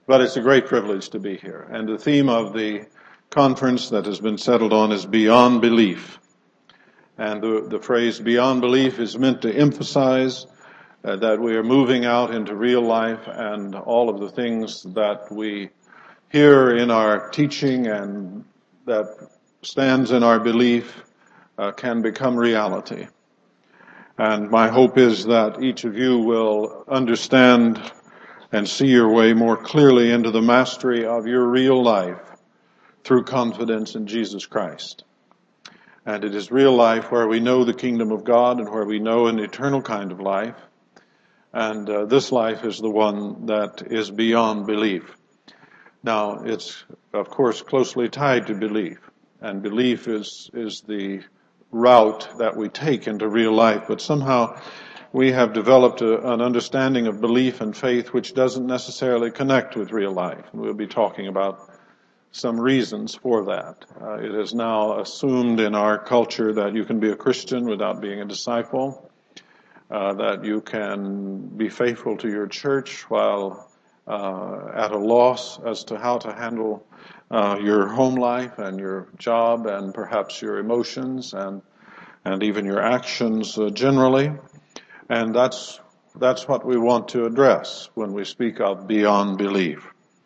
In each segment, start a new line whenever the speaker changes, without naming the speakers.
But it's a great privilege to be here. And the theme of the conference that has been settled on is beyond belief. And the phrase beyond belief is meant to emphasize that we are moving out into real life, and all of the things that we hear in our teaching and that stands in our belief can become reality. And my hope is that each of you will understand and see your way more clearly into the mastery of your real life through confidence in Jesus Christ. And it is real life where we know the kingdom of God and where we know an eternal kind of life. And this life is the one that is beyond belief. Now, it's, of course, closely tied to belief. And belief is the route that we take into real life. But somehow we have developed an understanding of belief and faith which doesn't necessarily connect with real life. And we'll be talking about some reasons for that. It is now assumed in our culture that you can be a Christian without being a disciple, that you can be faithful to your church while at a loss as to how to handle your home life and your job and perhaps your emotions and even your actions generally. And that's what we want to address when we speak of beyond belief.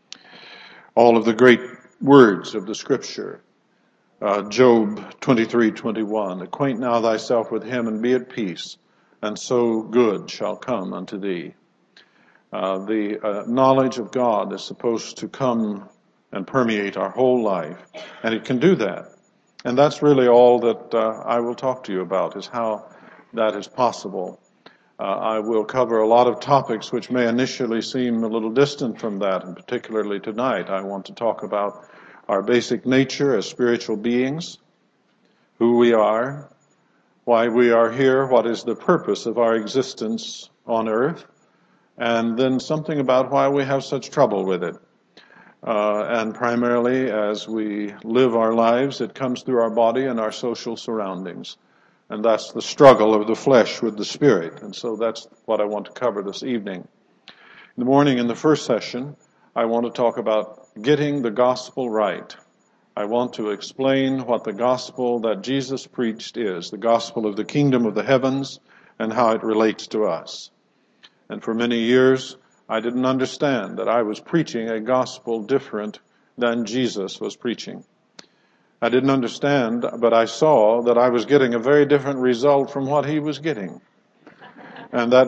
All of the great words of the Scripture, Job 23:21, acquaint now thyself with him and be at peace, and so good shall come unto thee. The knowledge of God is supposed to come and permeate our whole life, and it can do that. And that's really all that I will talk to you about, is how that is possible. I will cover a lot of topics which may initially seem a little distant from that, and particularly tonight I want to talk about our basic nature as spiritual beings, who we are, why we are here, what is the purpose of our existence on earth, and then something about why we have such trouble with it. And primarily, as we live our lives, it comes through our body and our social surroundings. And that's the struggle of the flesh with the spirit. And so that's what I want to cover this evening. In the morning, in the first session, I want to talk about getting the gospel right. I want to explain what the gospel that Jesus preached is, the gospel of the kingdom of the heavens, and how it relates to us. And for many years, I didn't understand that I was preaching a gospel different than Jesus was preaching. I didn't understand, but I saw that I was getting a very different result from what he was getting. And that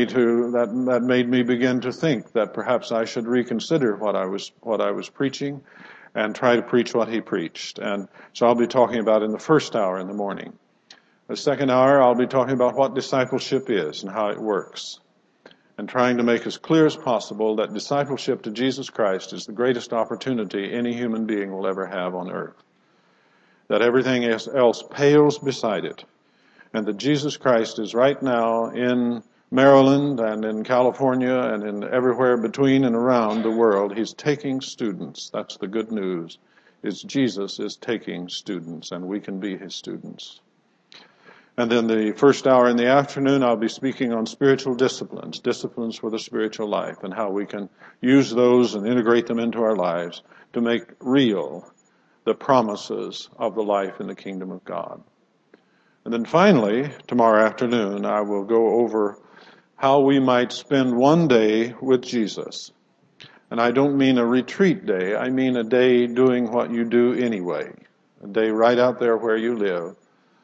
made me begin to think that perhaps I should reconsider what I was preaching and try to preach what he preached. And so I'll be talking about in the first hour in the morning. The second hour, I'll be talking about what discipleship is and how it works, and trying to make as clear as possible that discipleship to Jesus Christ is the greatest opportunity any human being will ever have on earth. That everything else pales beside it, and that Jesus Christ is right now in Maryland and in California and in everywhere between and around the world. He's taking students. That's the good news, is Jesus is taking students, and we can be his students. And then the first hour in the afternoon, I'll be speaking on spiritual disciplines for the spiritual life, and how we can use those and integrate them into our lives to make real the promises of the life in the kingdom of God. And then finally, tomorrow afternoon, I will go over how we might spend one day with Jesus. And I don't mean a retreat day. I mean a day doing what you do anyway. A day right out there where you live.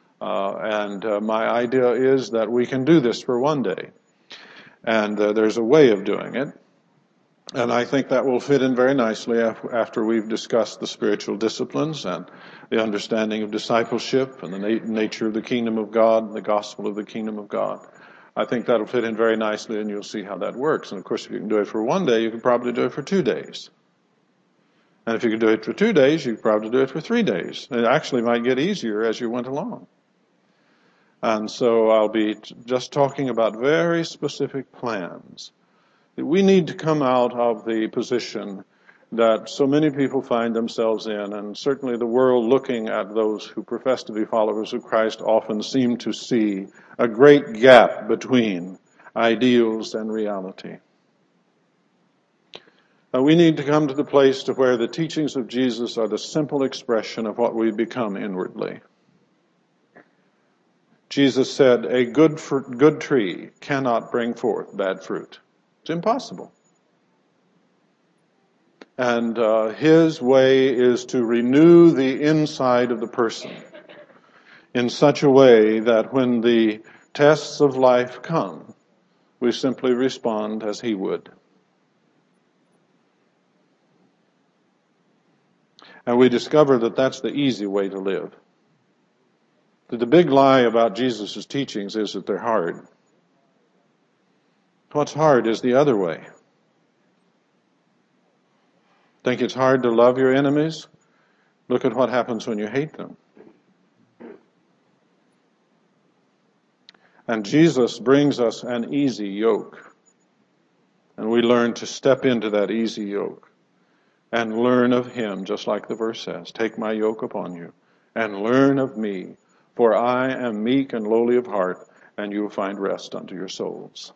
My idea is that we can do this for one day. And there's a way of doing it. And I think that will fit in very nicely after we've discussed the spiritual disciplines and the understanding of discipleship and the nature of the kingdom of God and the gospel of the kingdom of God. I think that'll fit in very nicely, and you'll see how that works. And of course, if you can do it for one day, you can probably do it for 2 days. And if you can do it for 2 days, you can probably do it for 3 days. It actually might get easier as you went along. And so I'll be just talking about very specific plans. We need to come out of the position that so many people find themselves in, and certainly the world looking at those who profess to be followers of Christ often seem to see a great gap between ideals and reality. We need to come to the place to where the teachings of Jesus are the simple expression of what we become inwardly. Jesus said, a good tree cannot bring forth bad fruit. It's impossible. And his way is to renew the inside of the person in such a way that when the tests of life come, we simply respond as he would. And we discover that that's the easy way to live. The big lie about Jesus' teachings is that they're hard. What's hard is the other way. Think it's hard to love your enemies? Look at what happens when you hate them. And Jesus brings us an easy yoke. And we learn to step into that easy yoke and learn of him, just like the verse says, take my yoke upon you and learn of me, for I am meek and lowly of heart, and you will find rest unto your souls.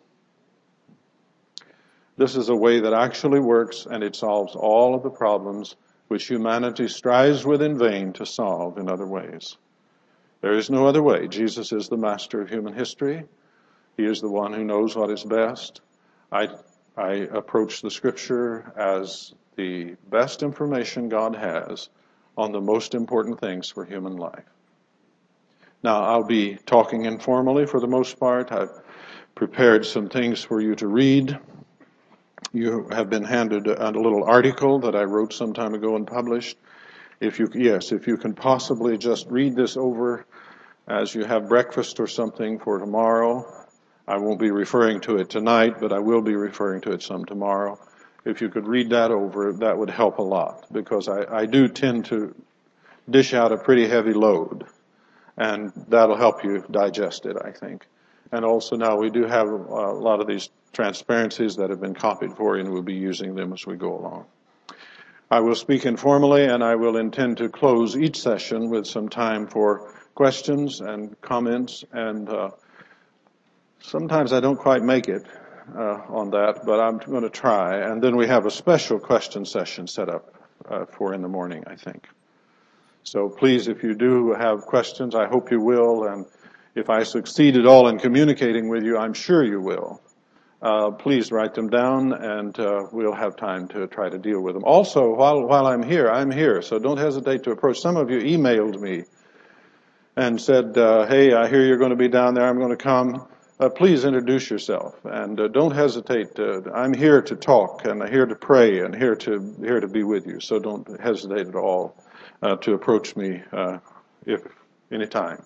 This is a way that actually works, and it solves all of the problems which humanity strives with in vain to solve in other ways. There is no other way. Jesus is the master of human history. He is the one who knows what is best. I approach the Scripture as the best information God has on the most important things for human life. Now, I'll be talking informally for the most part. I've prepared some things for you to read. You have been handed a little article that I wrote some time ago and published. If you can possibly just read this over as you have breakfast or something for tomorrow. I won't be referring to it tonight, but I will be referring to it some tomorrow. If you could read that over, that would help a lot, because I do tend to dish out a pretty heavy load, and that'll help you digest it, I think. And also now we do have a lot of these transparencies that have been copied for you, and we'll be using them as we go along. I will speak informally, and I will intend to close each session with some time for questions and comments, and sometimes I don't quite make it on that, but I'm going to try. And then we have a special question session set up for in the morning, I think. So please, if you do have questions, I hope you will, and if I succeed at all in communicating with you, I'm sure you will. Please write them down, and we'll have time to try to deal with them. Also, while I'm here, so don't hesitate to approach. Some of you emailed me and said, hey, I hear you're going to be down there, I'm going to come. Please introduce yourself, and don't hesitate. I'm here to talk, and I'm here to pray, and here to be with you, so don't hesitate at all to approach me if any time.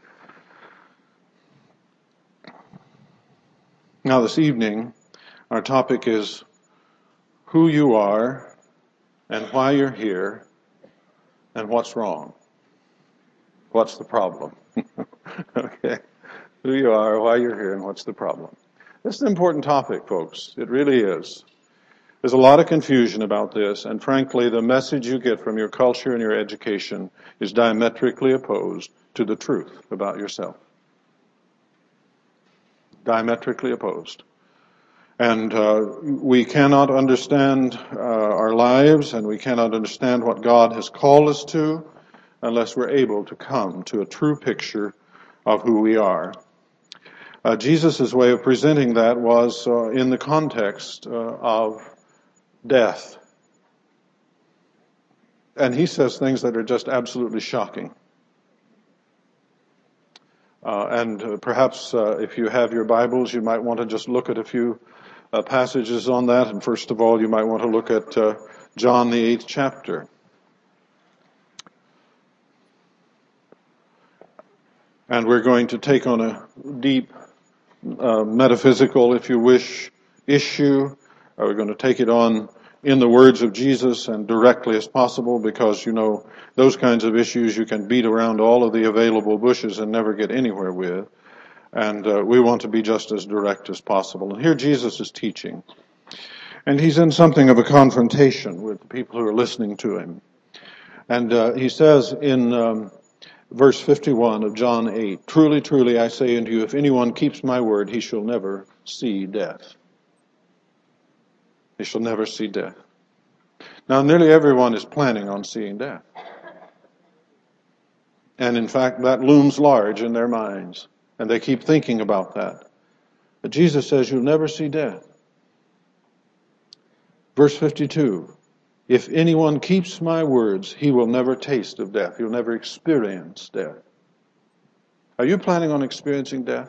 Now this evening, our topic is who you are and why you're here and what's wrong. What's the problem? Okay. Who you are, why you're here, and what's the problem. This is an important topic, folks. It really is. There's a lot of confusion about this, and frankly, the message you get from your culture and your education is diametrically opposed to the truth about yourself. Diametrically opposed. And we cannot understand our lives, and we cannot understand what God has called us to unless we're able to come to a true picture of who we are. Jesus' way of presenting that was in the context of death. And he says things that are just absolutely shocking. And perhaps if you have your Bibles, you might want to just look at a few passages on that. And first of all, you might want to look at John the 8th chapter. And we're going to take on a deep metaphysical, if you wish, issue. We're going to take it on in the words of Jesus and directly as possible, because, you know, those kinds of issues you can beat around all of the available bushes and never get anywhere with. And we want to be just as direct as possible. And here Jesus is teaching. And he's in something of a confrontation with the people who are listening to him. And he says in verse 51 of John 8, truly, truly, I say unto you, if anyone keeps my word, he shall never see death. He shall never see death. Now, nearly everyone is planning on seeing death. And in fact, that looms large in their minds. And they keep thinking about that. But Jesus says you'll never see death. Verse 52, if anyone keeps my words, he will never taste of death. He'll never experience death. Are you planning on experiencing death?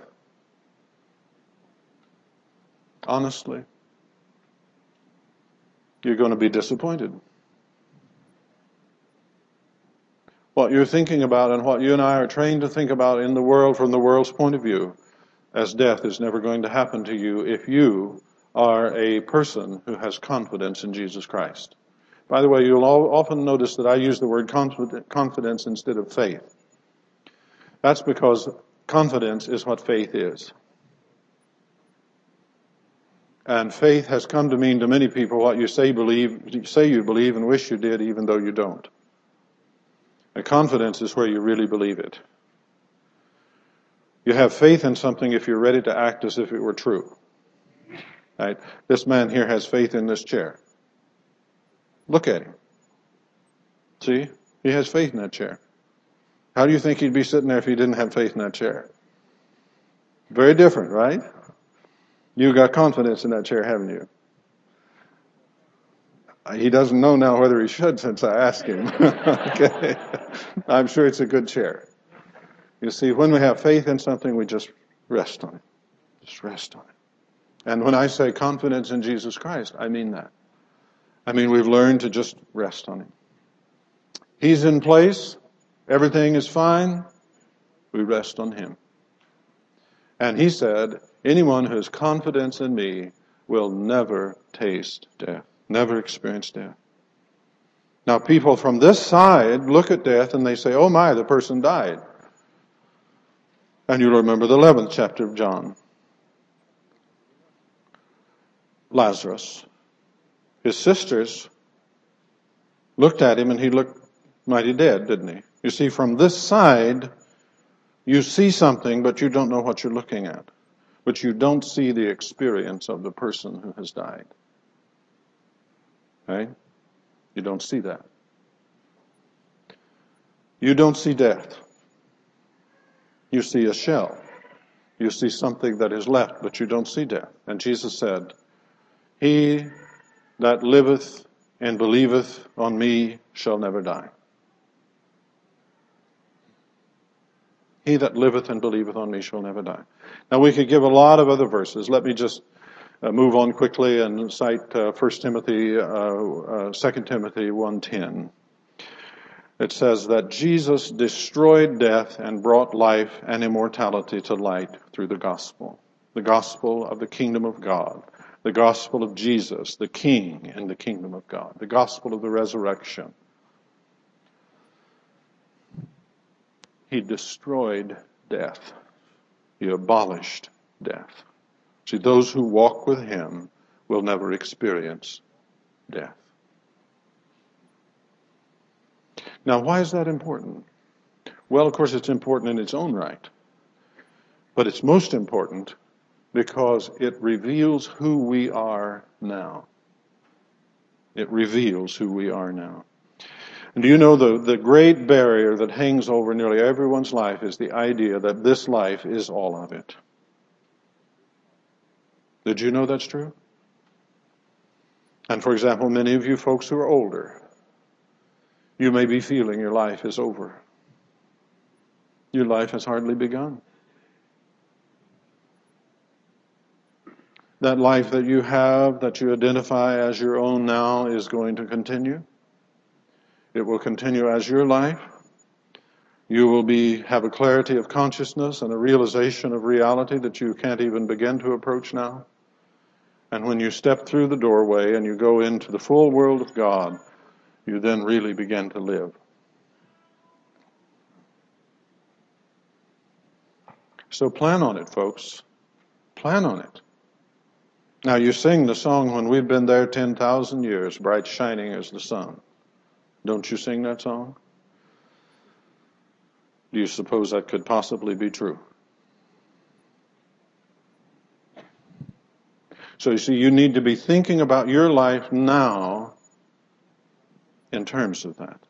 Honestly? You're going to be disappointed. What you're thinking about and what you and I are trained to think about in the world from the world's point of view as death is never going to happen to you if you are a person who has confidence in Jesus Christ. By the way, you'll often notice that I use the word confidence instead of faith. That's because confidence is what faith is. And faith has come to mean to many people what you say you believe and wish you did even though you don't. And confidence is where you really believe it. You have faith in something if you're ready to act as if it were true. Right? This man here has faith in this chair. Look at him. See? He has faith in that chair. How do you think he'd be sitting there if he didn't have faith in that chair? Very different, right? You got confidence in that chair, haven't you? He doesn't know now whether he should since I asked him. Okay. I'm sure it's a good chair. You see, when we have faith in something, we just rest on it. Just rest on it. And when I say confidence in Jesus Christ, I mean that. I mean, we've learned to just rest on Him. He's in place. Everything is fine. We rest on Him. And He said, anyone who has confidence in me will never taste death, never experience death. Now, people from this side look at death and they say, oh my, the person died. And you'll remember the 11th chapter of John. Lazarus. His sisters looked at him and he looked mighty dead, didn't he? You see, from this side, you see something, but you don't know what you're looking at. But you don't see the experience of the person who has died. Right? You don't see that. You don't see death. You see a shell. You see something that is left, but you don't see death. And Jesus said, he that liveth and believeth on me shall never die. He that liveth and believeth on me shall never die. Now we could give a lot of other verses. Let me just move on quickly and cite 2 Timothy 1:10. It says that Jesus destroyed death and brought life and immortality to light through the gospel of the kingdom of God, the gospel of Jesus, the King in the kingdom of God, the gospel of the resurrection. He destroyed death. He abolished death. See, those who walk with Him will never experience death. Now, why is that important? Well, of course, it's important in its own right. But it's most important because it reveals who we are now. It reveals who we are now. And do you know the great barrier that hangs over nearly everyone's life is the idea that this life is all of it. Did you know that's true? And for example, many of you folks who are older, you may be feeling your life is over. Your life has hardly begun. That life that you have, that you identify as your own now, is going to continue. It will continue as your life. You will have a clarity of consciousness and a realization of reality that you can't even begin to approach now. And when you step through the doorway and you go into the full world of God, you then really begin to live. So plan on it, folks. Plan on it. Now you sing the song, when we've been there 10,000 years, bright shining as the sun. Don't you sing that song? Do you suppose that could possibly be true? So you see, you need to be thinking about your life now in terms of that.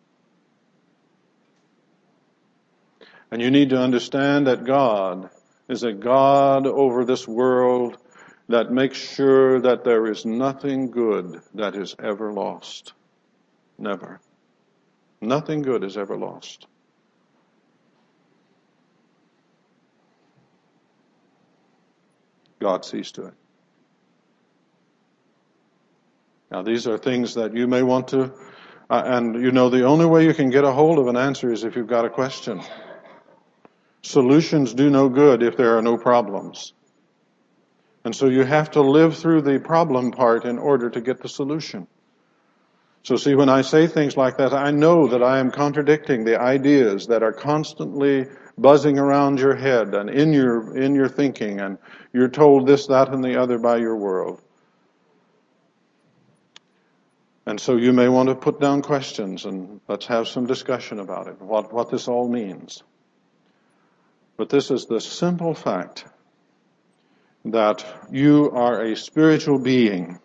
And you need to understand that God is a God over this world that makes sure that there is nothing good that is ever lost. Never. Nothing good is ever lost. God sees to it. Now, these are things that you may want to, and you know, the only way you can get a hold of an answer is if you've got a question. Solutions do no good if there are no problems. And so you have to live through the problem part in order to get the solution. So see, when I say things like that, I know that I am contradicting the ideas that are constantly buzzing around your head and in your thinking, and you're told this, that, and the other by your world. And so you may want to put down questions and let's have some discussion about it, what this all means. But this is the simple fact that you are a spiritual being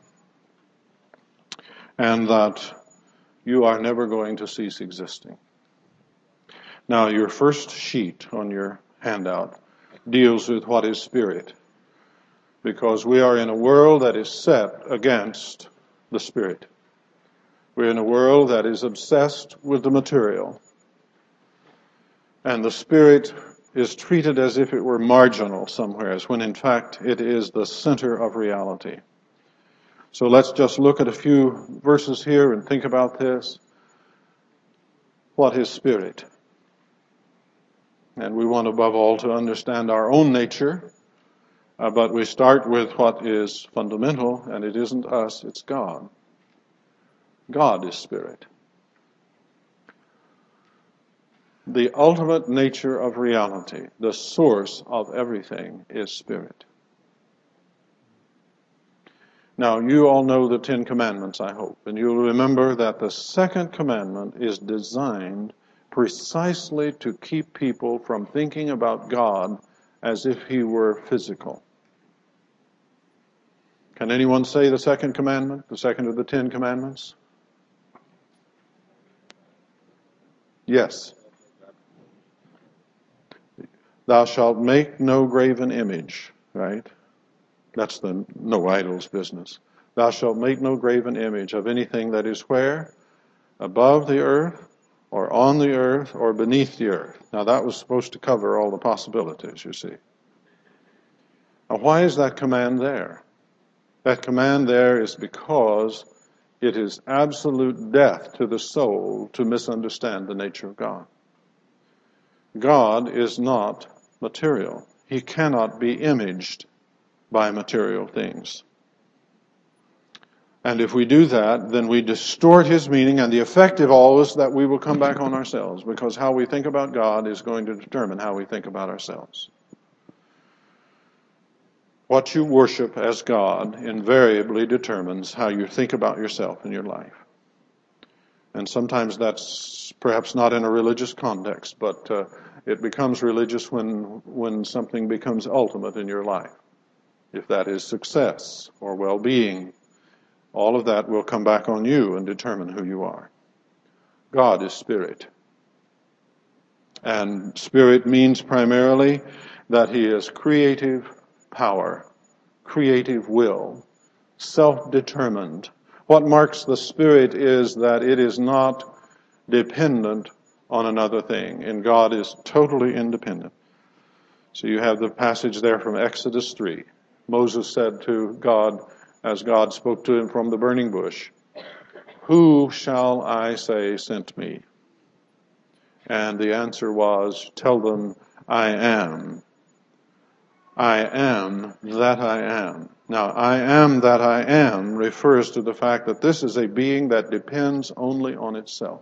and that you are never going to cease existing. Now, your first sheet on your handout deals with what is spirit, because we are in a world that is set against the spirit. We're in a world that is obsessed with the material, and the spirit is treated as if it were marginal somewheres, when in fact it is the center of reality. So let's just look at a few verses here and think about this. What is spirit? And we want above all to understand our own nature, but we start with what is fundamental, and it isn't us, it's God. God is spirit. The ultimate nature of reality, the source of everything, is spirit. Now, you all know the Ten Commandments, I hope, and you'll remember that the second commandment is designed precisely to keep people from thinking about God as if he were physical. Can anyone say the second commandment, the second of the 10 commandments? Yes. Thou shalt make no graven image, right? That's the no idols business. Thou shalt make no graven image of anything that is where? Above the earth, or on the earth, or beneath the earth. Now that was supposed to cover all the possibilities, you see. Now why is that command there? That command there is because it is absolute death to the soul to misunderstand the nature of God. God is not material. He cannot be imaged by material things. And if we do that, then we distort his meaning, and the effect of all is that we will come back on ourselves, because how we think about God is going to determine how we think about ourselves. What you worship as God invariably determines how you think about yourself in your life. And sometimes that's perhaps not in a religious context, but it becomes religious when something becomes ultimate in your life. If that is success or well-being, all of that will come back on you and determine who you are. God is spirit. And spirit means primarily that he is creative power, creative will, self-determined. What marks the spirit is that it is not dependent on another thing, and God is totally independent. So you have the passage there from Exodus 3. Moses said to God, as God spoke to him from the burning bush, "Who shall I say sent me?" And the answer was, "Tell them, I am. I am that I am." Now, I am that I am refers to the fact that this is a being that depends only on itself.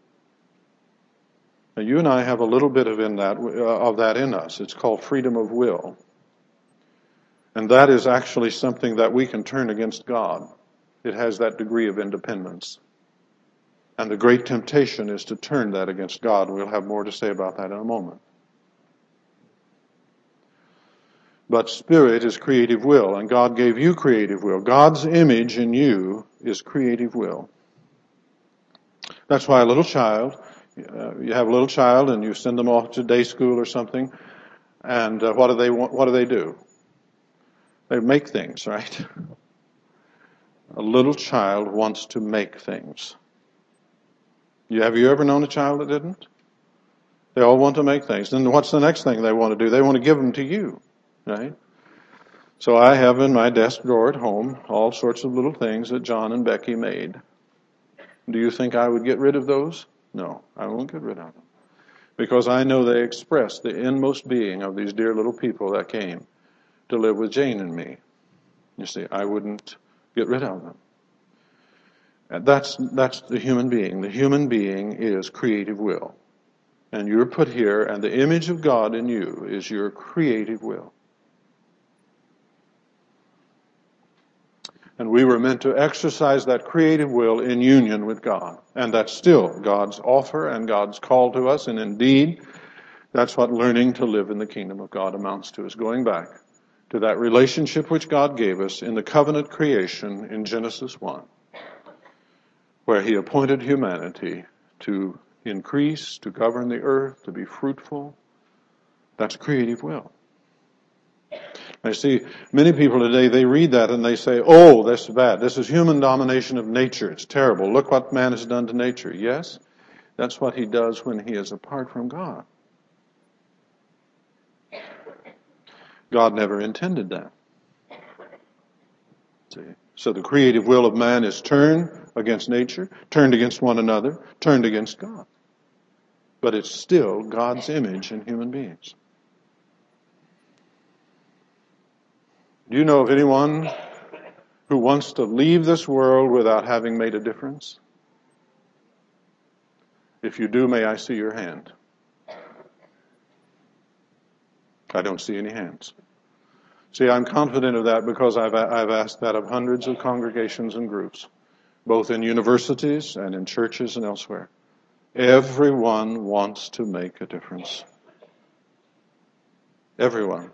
Now, you and I have a little bit of that in us. It's called freedom of will. And that is actually something that we can turn against God. It has that degree of independence. And the great temptation is to turn that against God. We'll have more to say about that in a moment. But spirit is creative will, and God gave you creative will. God's image in you is creative will. That's why a little child, you have a little child and you send them off to day school or something, and what do they want? What do they do? They make things, right? A little child wants to make things. Have you ever known a child that didn't? They all want to make things. Then what's the next thing they want to do? They want to give them to you, right? So I have in my desk drawer at home all sorts of little things that John and Becky made. Do you think I would get rid of those? No, I won't get rid of them. Because I know they express the inmost being of these dear little people that came to live with Jane and me. You see, I wouldn't get rid of them. And that's the human being. The human being is creative will. And you're put here, and the image of God in you is your creative will. And we were meant to exercise that creative will in union with God. And that's still God's offer and God's call to us. And indeed, that's what learning to live in the kingdom of God amounts to, is going back to that relationship which God gave us in the covenant creation in Genesis 1, where He appointed humanity to increase, to govern the earth, to be fruitful. That's creative will. I see many people today, they read that and they say, oh, that's bad. This is human domination of nature. It's terrible. Look what man has done to nature. Yes, that's what he does when he is apart from God. God never intended that. See? So the creative will of man is turned against nature, turned against one another, turned against God. But it's still God's image in human beings. Do you know of anyone who wants to leave this world without having made a difference? If you do, may I see your hand? I don't see any hands. See, I'm confident of that because I've asked that of hundreds of congregations and groups, both in universities and in churches and elsewhere. Everyone wants to make a difference. Everyone.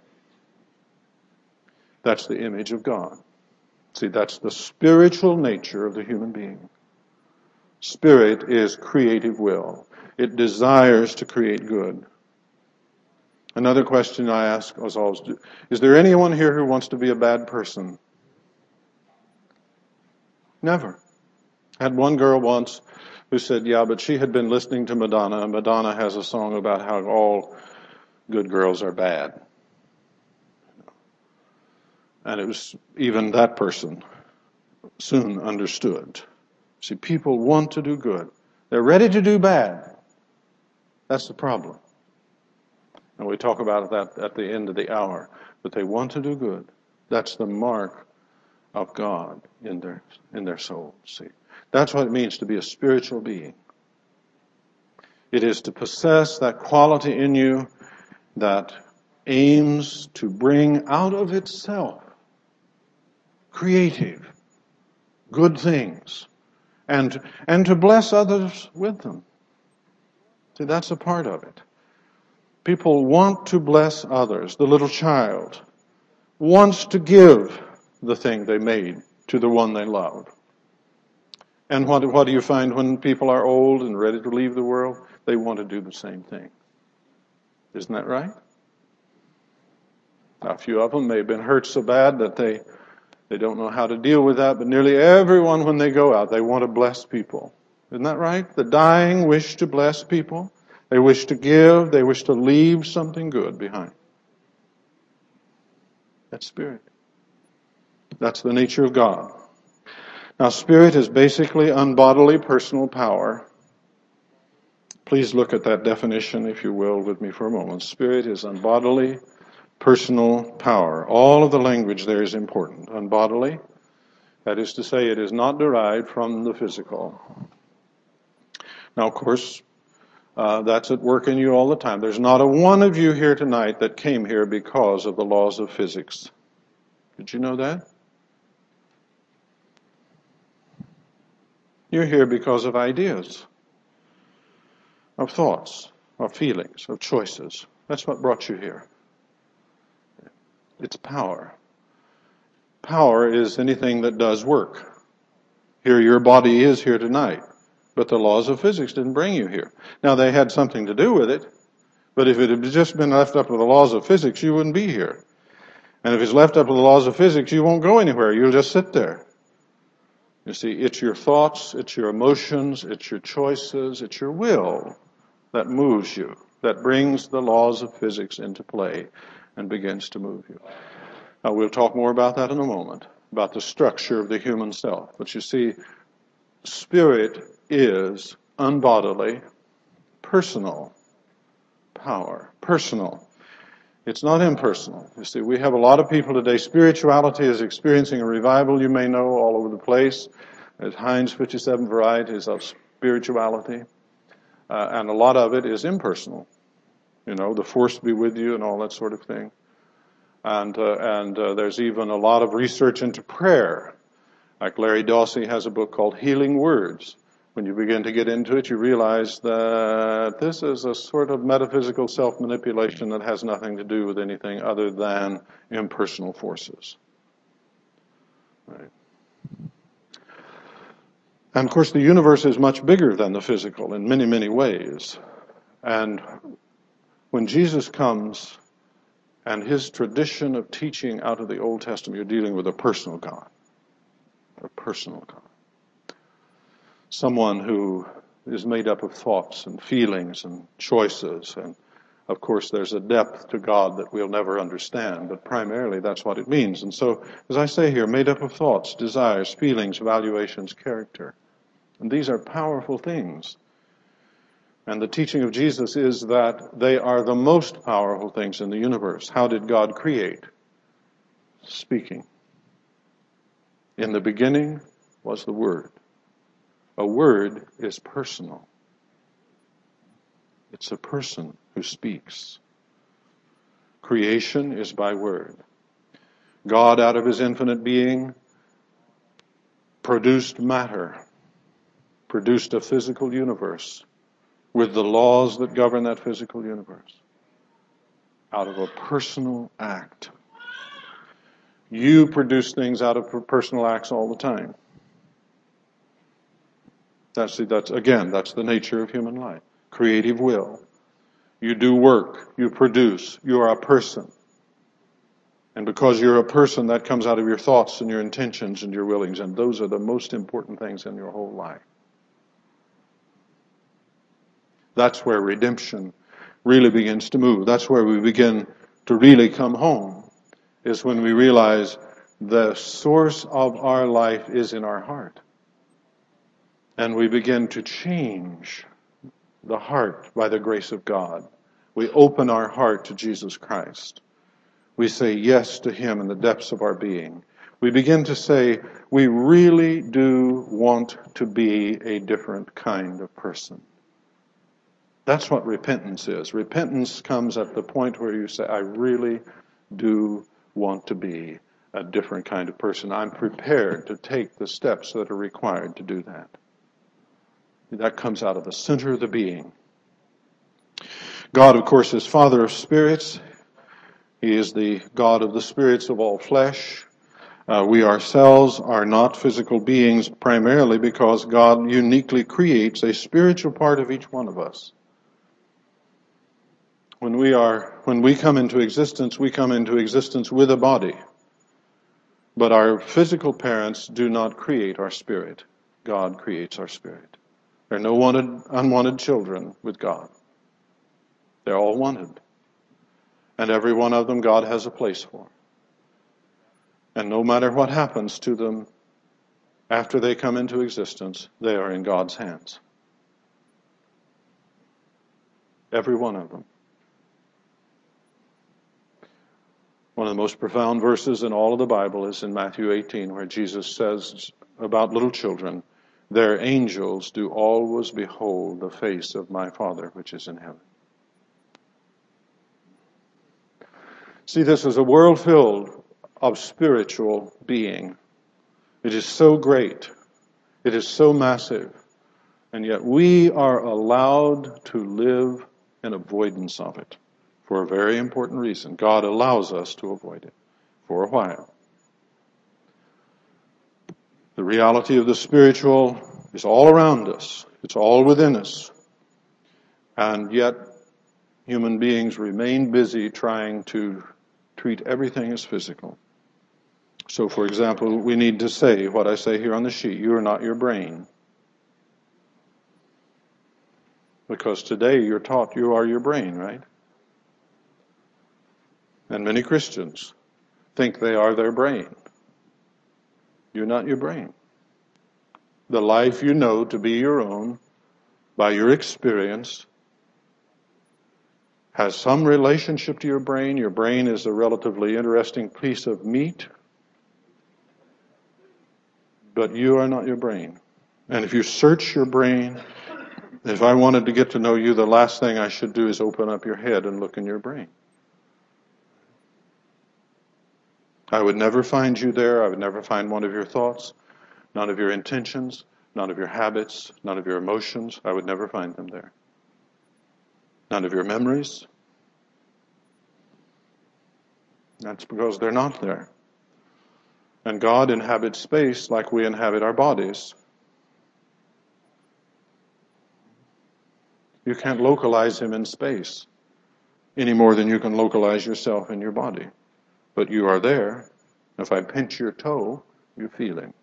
That's the image of God. See, that's the spiritual nature of the human being. Spirit is creative will. It desires to create good. Another question I ask us always, is there anyone here who wants to be a bad person? Never. I had one girl once who said, yeah, but she had been listening to Madonna, and Madonna has a song about how all good girls are bad. And it was even that person soon understood. See, people want to do good. They're ready to do bad. That's the problem. And we talk about that at the end of the hour. But they want to do good. That's the mark of God in their soul. See, that's what it means to be a spiritual being. It is to possess that quality in you that aims to bring out of itself creative, good things, and to bless others with them. See, that's a part of it. People want to bless others. The little child wants to give the thing they made to the one they love. And what do you find when people are old and ready to leave the world? They want to do the same thing. Isn't that right? Now, a few of them may have been hurt so bad that they don't know how to deal with that, but nearly everyone, when they go out, they want to bless people. Isn't that right? The dying wish to bless people. They wish to give. They wish to leave something good behind. That's spirit. That's the nature of God. Now, spirit is basically unbodily personal power. Please look at that definition, if you will, with me for a moment. Spirit is unbodily personal power. All of the language there is important. Unbodily, that is to say, it is not derived from the physical. Now, of course, that's at work in you all the time. There's not a one of you here tonight that came here because of the laws of physics. Did you know that? You're here because of ideas, of thoughts, of feelings, of choices. That's what brought you here. It's power. Power is anything that does work. Here, your body is here tonight But the laws of physics didn't bring you here. Now, they had something to do with it, but if it had just been left up to the laws of physics, you wouldn't be here. And if it's left up to the laws of physics, you won't go anywhere. You'll just sit there. You see, it's your thoughts, it's your emotions, it's your choices, it's your will that moves you, that brings the laws of physics into play and begins to move you. Now, we'll talk more about that in a moment, about the structure of the human self. But you see, spirit is unbodily, personal power. Personal. It's not impersonal. You see, we have a lot of people today. Spirituality is experiencing a revival, you may know, all over the place. There's Heinz 57 varieties of spirituality. And a lot of it is impersonal. You know, the force be with you and all that sort of thing. And there's even a lot of research into prayer. Like Larry Dawsey has a book called Healing Words. When you begin to get into it, you realize that this is a sort of metaphysical self-manipulation that has nothing to do with anything other than impersonal forces. Right. And of course, the universe is much bigger than the physical in many, many ways. And when Jesus comes and his tradition of teaching out of the Old Testament, you're dealing with a personal God. A personal God. Someone who is made up of thoughts and feelings and choices. And of course, there's a depth to God that we'll never understand, but primarily that's what it means. And so, as I say here, made up of thoughts, desires, feelings, valuations, character. And these are powerful things. And the teaching of Jesus is that they are the most powerful things in the universe. How did God create? Speaking. In the beginning was the Word. A word is personal. It's a person who speaks. Creation is by word. God, out of his infinite being, produced matter, produced a physical universe with the laws that govern that physical universe out of a personal act. You produce things out of personal acts all the time. That's the nature of human life. Creative will. You do work. You produce. You are a person. And because you're a person, that comes out of your thoughts and your intentions and your willings. And those are the most important things in your whole life. That's where redemption really begins to move. That's where we begin to really come home, is when we realize the source of our life is in our heart. And we begin to change the heart by the grace of God. We open our heart to Jesus Christ. We say yes to him in the depths of our being. We begin to say, we really do want to be a different kind of person. That's what repentance is. Repentance comes at the point where you say, I really do want to be a different kind of person. I'm prepared to take the steps that are required to do that. That comes out of the center of the being. God, of course, is Father of spirits. He is the God of the spirits of all flesh. We ourselves are not physical beings primarily because God uniquely creates a spiritual part of each one of us. When we come into existence, we come into existence with a body. But our physical parents do not create our spirit. God creates our spirit. There are no unwanted children with God. They're all wanted. And every one of them God has a place for. And no matter what happens to them after they come into existence, they are in God's hands. Every one of them. One of the most profound verses in all of the Bible is in Matthew 18, where Jesus says about little children, their angels do always behold the face of my Father which is in heaven. See, this is a world filled of spiritual being. It is so great. It is so massive. And yet we are allowed to live in avoidance of it for a very important reason. God allows us to avoid it for a while. The reality of the spiritual It's all around us. It's all within us. And yet, human beings remain busy trying to treat everything as physical. So, for example, we need to say what I say here on the sheet: you are not your brain. Because today you're taught you are your brain, right? And many Christians think they are their brain. You're not your brain. The life you know to be your own by your experience has some relationship to your brain. Your brain is a relatively interesting piece of meat, but you are not your brain. And if you search your brain, if I wanted to get to know you, the last thing I should do is open up your head and look in your brain. I would never find you there. I would never find one of your thoughts, none of your intentions, none of your habits, none of your emotions. I would never find them there. None of your memories. That's because they're not there. And God inhabits space like we inhabit our bodies. You can't localize him in space any more than you can localize yourself in your body. But you are there. If I pinch your toe, you feel him.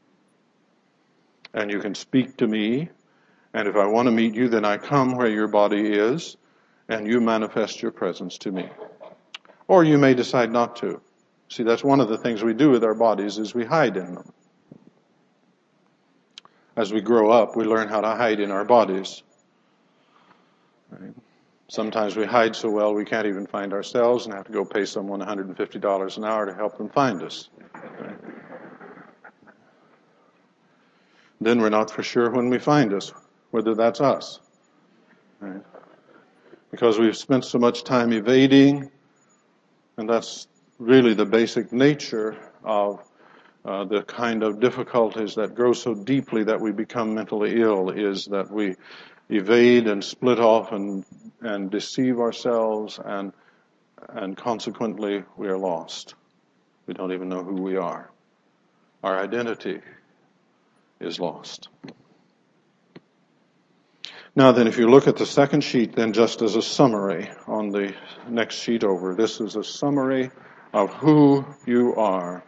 And you can speak to me, and if I want to meet you, then I come where your body is, and you manifest your presence to me. Or you may decide not to. See, that's one of the things we do with our bodies is we hide in them. As we grow up, we learn how to hide in our bodies. Right? Sometimes we hide so well we can't even find ourselves and have to go pay someone $150 an hour to help them find us. Right? Then we're not for sure when we find us, whether that's us. Right? Because we've spent so much time evading, and that's really the basic nature of the kind of difficulties that grow so deeply that we become mentally ill, is that we evade and split off and deceive ourselves, and consequently we are lost. We don't even know who we are. Our identity is lost. Now then, if you look at the second sheet, then just as a summary on the next sheet over, this is a summary of who you are.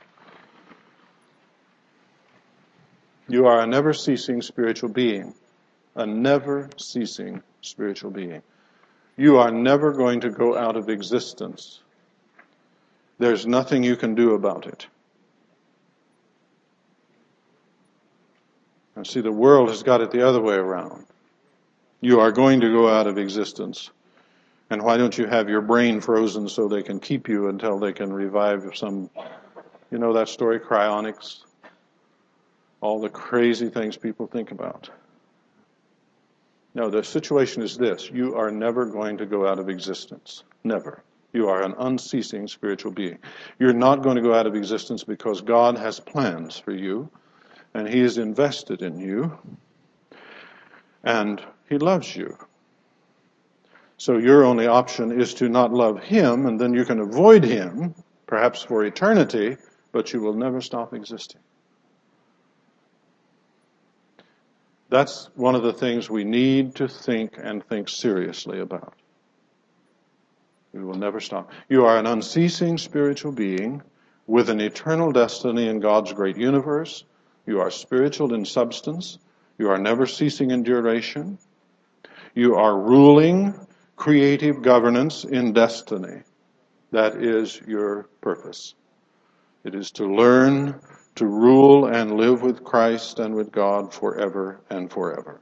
You are a never-ceasing spiritual being. A never-ceasing spiritual being. You are never going to go out of existence. There's nothing you can do about it. And see, the world has got it the other way around. You are going to go out of existence. And why don't you have your brain frozen so they can keep you until they can revive some, you know that story, cryonics? All the crazy things people think about. No, the situation is this. You are never going to go out of existence. Never. You are an unceasing spiritual being. You're not going to go out of existence because God has plans for you, and He is invested in you, and He loves you. So your only option is to not love Him, and then you can avoid Him, perhaps for eternity, but you will never stop existing. That's one of the things we need to think and think seriously about. We will never stop. You are an unceasing spiritual being with an eternal destiny in God's great universe. You are spiritual in substance. You are never ceasing in duration. You are ruling creative governance in destiny. That is your purpose. It is to learn to rule and live with Christ and with God forever and forever.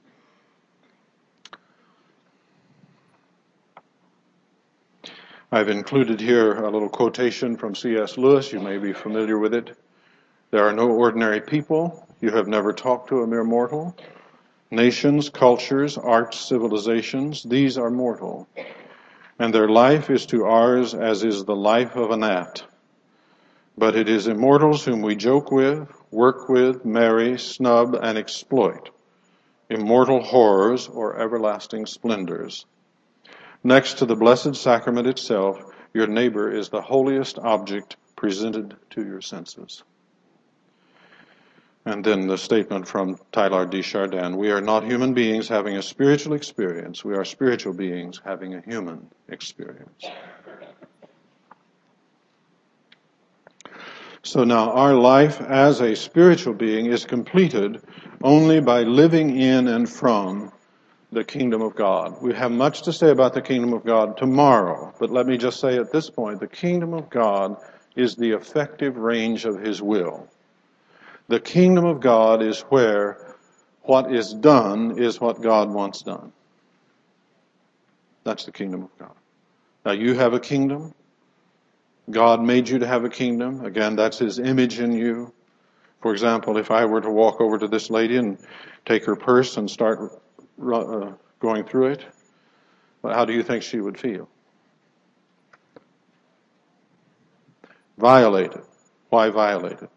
I've included here a little quotation from C.S. Lewis. You may be familiar with it. There are no ordinary people. You have never talked to a mere mortal. Nations, cultures, arts, civilizations, these are mortal. And their life is to ours as is the life of a gnat. But it is immortals whom we joke with, work with, marry, snub, and exploit. Immortal horrors or everlasting splendors. Next to the Blessed Sacrament itself, your neighbor is the holiest object presented to your senses. And then the statement from Teilhard de Chardin, we are not human beings having a spiritual experience. We are spiritual beings having a human experience. So now our life as a spiritual being is completed only by living in and from the kingdom of God. We have much to say about the kingdom of God tomorrow, but let me just say at this point, the kingdom of God is the effective range of His will. The kingdom of God is where what is done is what God wants done. That's the kingdom of God. Now you have a kingdom. God made you to have a kingdom. Again, that's His image in you. For example, if I were to walk over to this lady and take her purse and start going through it, how do you think she would feel? Violated. Why violated?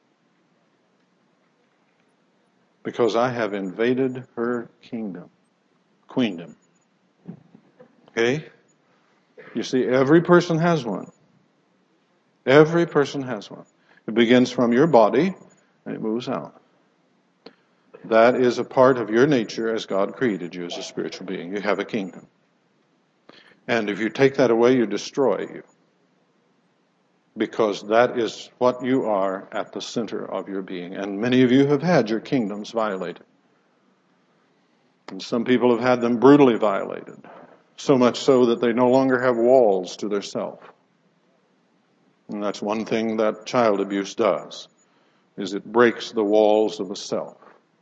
Because I have invaded her kingdom, queendom. Okay? You see, every person has one. Every person has one. It begins from your body and it moves out. That is a part of your nature as God created you as a spiritual being. You have a kingdom. And if you take that away, you destroy you. Because that is what you are at the center of your being. And many of you have had your kingdoms violated. And some people have had them brutally violated. So much so that they no longer have walls to their self. And that's one thing that child abuse does, is it breaks the walls of a self.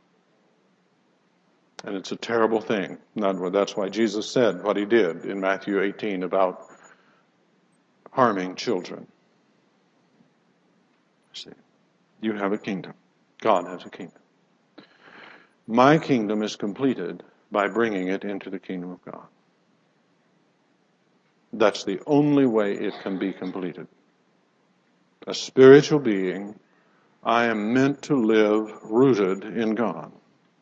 And it's a terrible thing. That's why Jesus said what He did in Matthew 18 about harming children. See, you have a kingdom. God has a kingdom. My kingdom is completed by bringing it into the kingdom of God. That's the only way it can be completed. A spiritual being, I am meant to live rooted in God.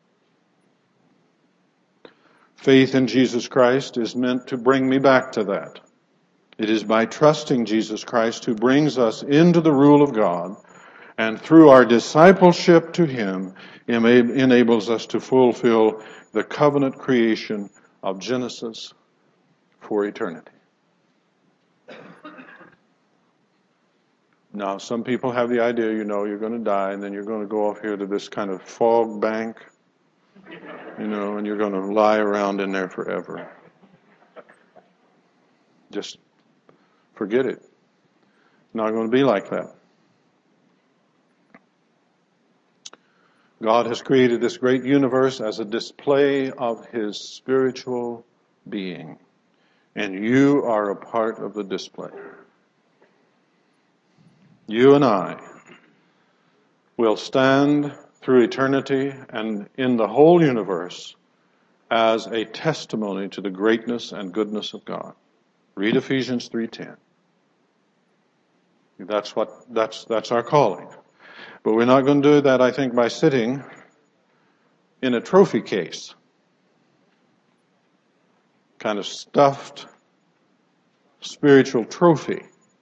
Faith in Jesus Christ is meant to bring me back to that. It is by trusting Jesus Christ who brings us into the rule of God, and through our discipleship to Him enables us to fulfill the covenant creation of Genesis for eternity. Now, some people have the idea, you're going to die and then you're going to go off here to this kind of fog bank, and you're going to lie around in there forever. Just forget it. Not going to be like that. God has created this great universe as a display of His spiritual being. And you are a part of the display. You and I will stand through eternity and in the whole universe as a testimony to the greatness and goodness of God. Read Ephesians 3:10. That's our calling. But we're not going to do that, I think, by sitting in a trophy case. Kind of stuffed spiritual trophy.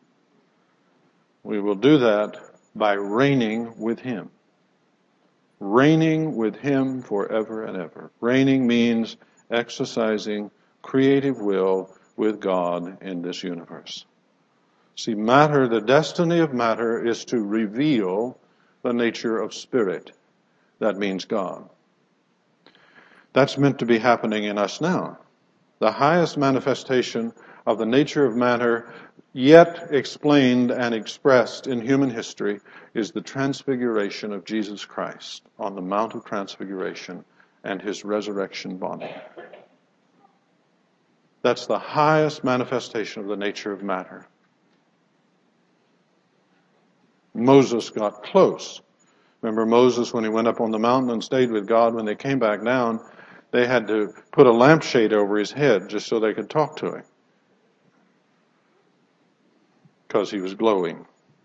We will do that by reigning with Him. Reigning with Him forever and ever. Reigning means exercising creative will with God in this universe. See, matter, the destiny of matter is to reveal the nature of spirit. That means God. That's meant to be happening in us now. The highest manifestation of the nature of matter yet explained and expressed in human history is the transfiguration of Jesus Christ on the Mount of Transfiguration and His resurrection body. That's the highest manifestation of the nature of matter. Moses got close. Remember Moses when he went up on the mountain and stayed with God, when they came back down, they had to put a lampshade over his head just so they could talk to him. Because he was glowing.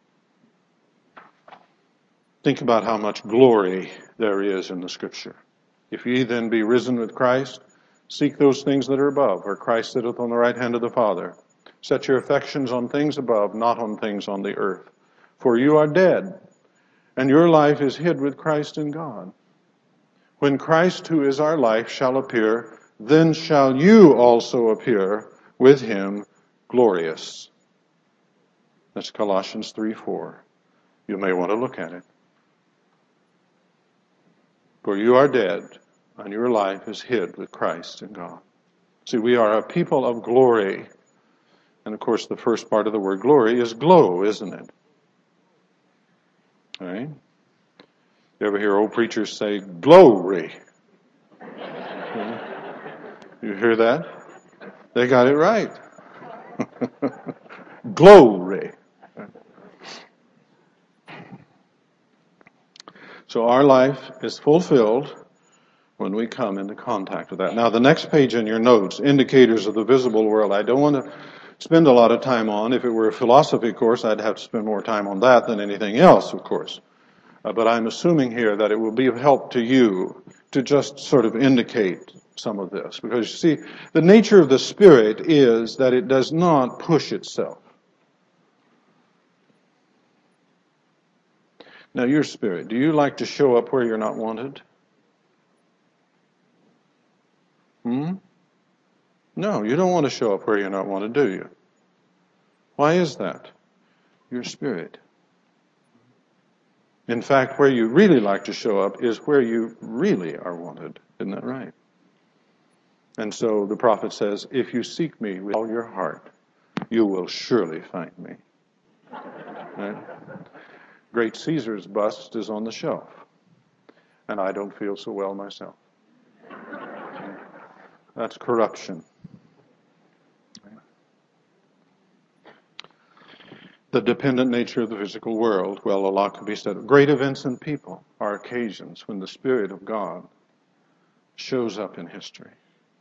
Think about how much glory there is in the Scripture. If ye then be risen with Christ, seek those things that are above, where Christ sitteth on the right hand of the Father. Set your affections on things above, not on things on the earth. For you are dead, And your life is hid with Christ in God. When Christ, who is our life, shall appear, then shall you also appear with him glorious. That's Colossians 3:4. You may want to look at it. For you are dead, and your life is hid with Christ in God. See, we are a people of glory. And of course, the first part of the word glory is glow, isn't it? All right? You ever hear old preachers say, glory? You hear that? They got it right. Glory. So our life is fulfilled when we come into contact with that. Now, the next page in your notes, indicators of the visible world, I don't want to spend a lot of time on. If it were a philosophy course, I'd have to spend more time on that than anything else, of course. But I'm assuming here that it will be of help to you to just sort of indicate some of this. Because you see, the nature of the Spirit is that it does not push itself. Now, your spirit, do you like to show up where you're not wanted? No, you don't want to show up where you're not wanted, do you? Why is that? Your spirit. In fact, where you really like to show up is where you really are wanted. Isn't that right? And so the prophet says, if you seek me with all your heart, you will surely find me. Right? Great Caesar's bust is on the shelf. And I don't feel so well myself. That's corruption. The dependent nature of the physical world, well, a lot could be said. Great events in people are occasions when the Spirit of God shows up in history.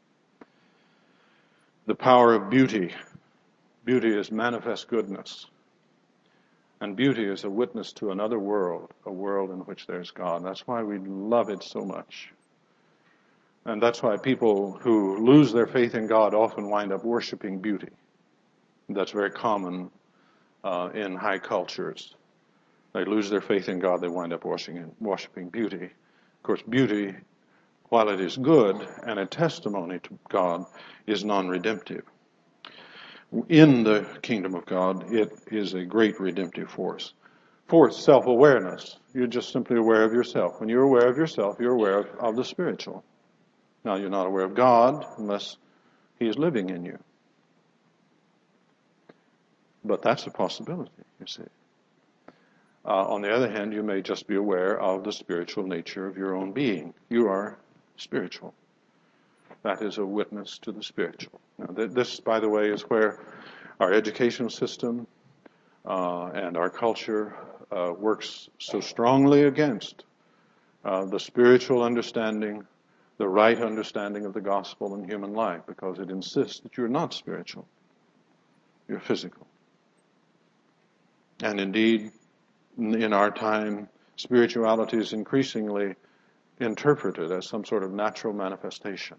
The power of beauty. Beauty is manifest goodness. And beauty is a witness to another world, a world in which there's God. That's why we love it so much. And that's why people who lose their faith in God often wind up worshiping beauty. That's very common in high cultures. They lose their faith in God, they wind up worshiping beauty. Of course, beauty, while it is good and a testimony to God, is non-redemptive. In the kingdom of God, it is a great redemptive force. Fourth, self-awareness. You're just simply aware of yourself. When you're aware of yourself, you're aware of the spiritual. Now, you're not aware of God unless He is living in you. But that's a possibility, you see. On the other hand, you may just be aware of the spiritual nature of your own being. You are spiritual. That is a witness to the spiritual. Now, this, by the way, is where our educational system and our culture works so strongly against the spiritual understanding, the right understanding of the gospel and human life, because it insists that you're not spiritual. You're physical. And indeed, in our time, spirituality is increasingly interpreted as some sort of natural manifestation.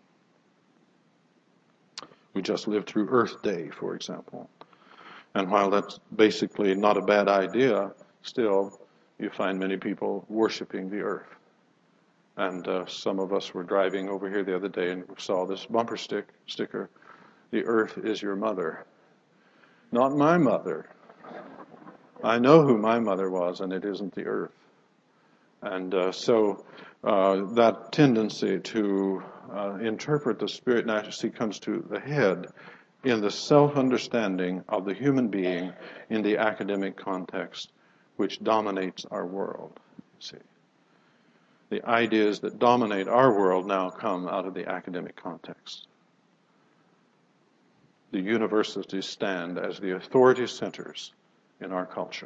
We just lived through Earth Day, for example. And while that's basically not a bad idea, still you find many people worshiping the earth. And some of us were driving over here the other day and saw this bumper sticker, "The earth is your mother." Not my mother. I know who my mother was, and it isn't the earth. And so that tendency to interpret the spirit naturally comes to the head in the self-understanding of the human being in the academic context, which dominates our world. See, the ideas that dominate our world now come out of the academic context. The universities stand as the authority centers in our culture.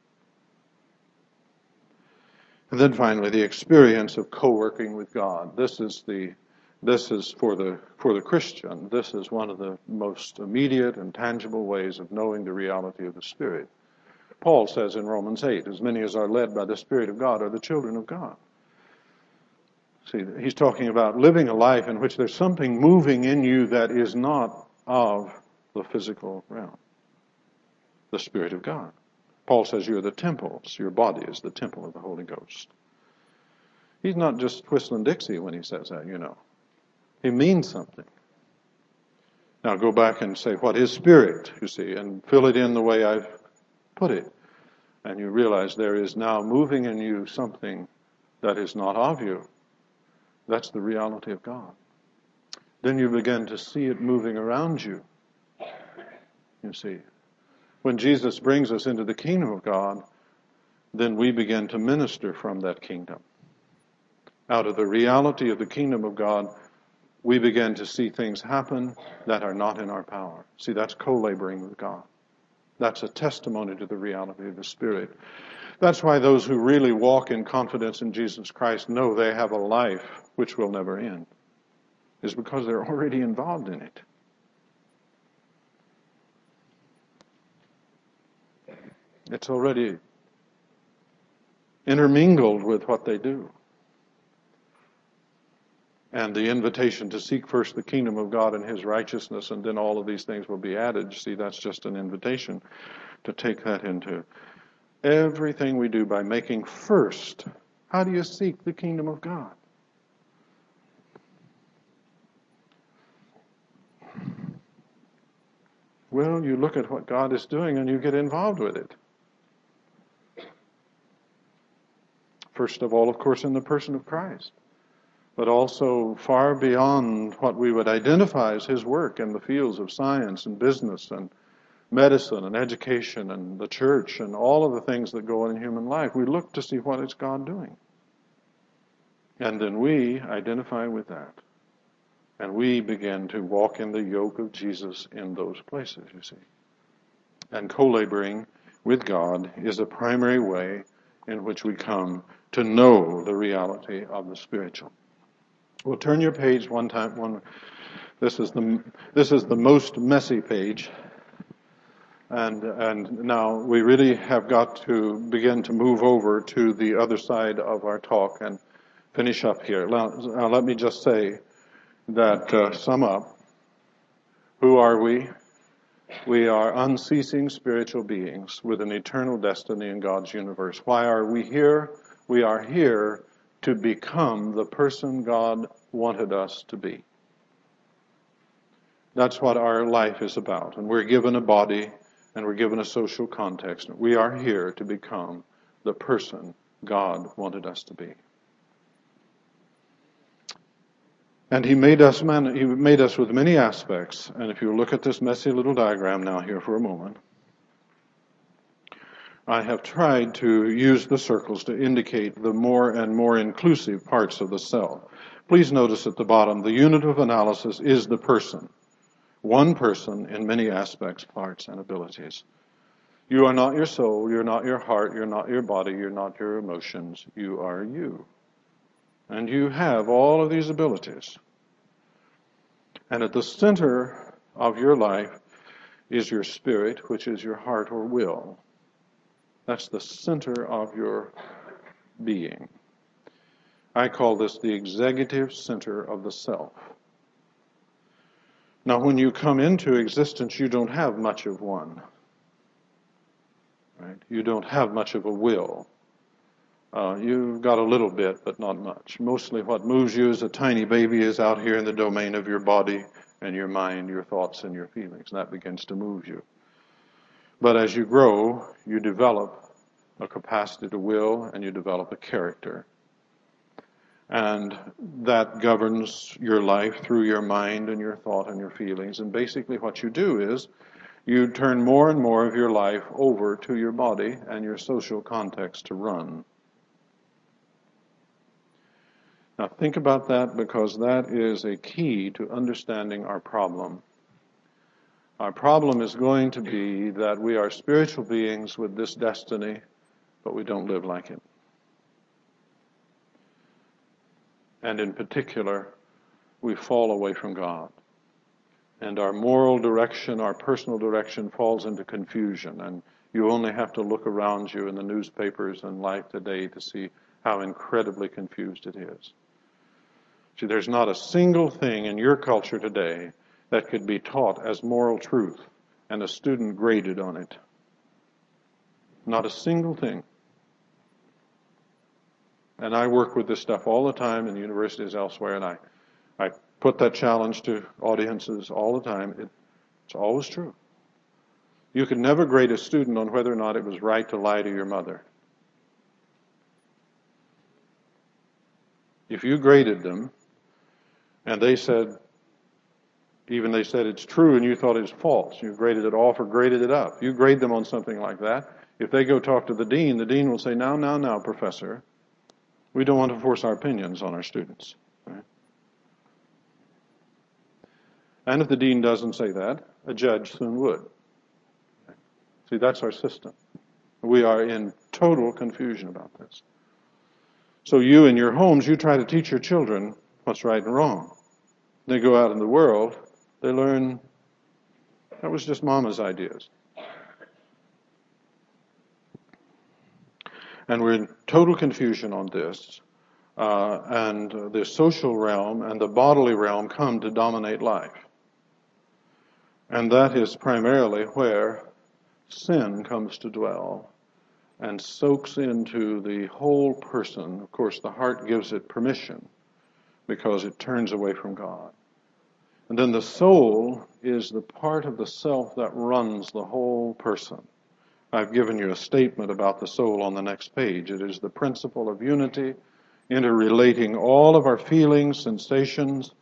And then finally, the experience of co-working with God. This is for the Christian, this is one of the most immediate and tangible ways of knowing the reality of the Spirit. Paul says in Romans 8, as many as are led by the Spirit of God are the children of God. See, he's talking about living a life in which there's something moving in you that is not of the physical realm. The Spirit of God. Paul says you're the temples. Your body is the temple of the Holy Ghost. He's not just whistling Dixie when he says that, you know. He means something. Now go back and say, what is spirit, you see, and fill it in the way I've put it. And you realize there is now moving in you something that is not of you. That's the reality of God. Then you begin to see it moving around you. You see, when Jesus brings us into the kingdom of God, then we begin to minister from that kingdom. Out of the reality of the kingdom of God, we begin to see things happen that are not in our power. See, that's co-laboring with God. That's a testimony to the reality of the Spirit. That's why those who really walk in confidence in Jesus Christ know they have a life which will never end. Is because they're already involved in it. It's already intermingled with what they do. And the invitation to seek first the kingdom of God and His righteousness, and then all of these things will be added. See, that's just an invitation to take that into everything we do by making first. How do you seek the kingdom of God? Well, you look at what God is doing and you get involved with it. First of all, of course, in the person of Christ. But also far beyond what we would identify as His work in the fields of science and business and medicine and education and the church and all of the things that go on in human life. We look to see what is God doing. And then we identify with that. And we begin to walk in the yoke of Jesus in those places, you see. And co-laboring with God is a primary way in which we come to know the reality of the spiritual. We'll turn your page one time. This is the most messy page. And now we really have got to begin to move over to the other side of our talk and finish up here. Now let me just say that, sum up, who are we? We are unceasing spiritual beings with an eternal destiny in God's universe. Why are we here? We are here to become the person God wanted us to be. That's what our life is about. And we're given a body and we're given a social context. We are here to become the person God wanted us to be. And He made us with many aspects. And if you look at this messy little diagram now here for a moment, I have tried to use the circles to indicate the more and more inclusive parts of the self. Please notice at the bottom, the unit of analysis is the person. One person in many aspects, parts, and abilities. You are not your soul, you're not your heart, you're not your body, you're not your emotions, you are you. And you have all of these abilities. And at the center of your life is your spirit, which is your heart or will. That's the center of your being. I call this the executive center of the self. Now, when you come into existence, you don't have much of one. Right? You don't have much of a will. You've got a little bit, but not much. Mostly what moves you as a tiny baby is out here in the domain of your body and your mind, your thoughts and your feelings. And that begins to move you. But as you grow, you develop a capacity to will and you develop a character. And that governs your life through your mind and your thought and your feelings. And basically what you do is you turn more and more of your life over to your body and your social context to run. Now think about that, because that is a key to understanding our problem. Our problem is going to be that we are spiritual beings with this destiny, but we don't live like it. And in particular, we fall away from God. And our moral direction, our personal direction falls into confusion. And you only have to look around you in the newspapers and life today to see how incredibly confused it is. See, there's not a single thing in your culture today that could be taught as moral truth and a student graded on it. Not a single thing. And I work with this stuff all the time in universities elsewhere, and I put that challenge to audiences all the time. It's always true. You could never grade a student on whether or not it was right to lie to your mother. If you graded them, and they said it's true and you thought it was false, you graded it off or graded it up. You grade them on something like that. If they go talk to the dean will say, now, professor, we don't want to force our opinions on our students. Right? And if the dean doesn't say that, a judge soon would. See, that's our system. We are in total confusion about this. So you in your homes, you try to teach your children what's right and wrong. They go out in the world, they learn that was just mama's ideas. And we're in total confusion on this. And the social realm and the bodily realm come to dominate life. And that is primarily where sin comes to dwell and soaks into the whole person. Of course, the heart gives it permission because it turns away from God. And then the soul is the part of the self that runs the whole person. I've given you a statement about the soul on the next page. It is the principle of unity, interrelating all of our feelings, sensations,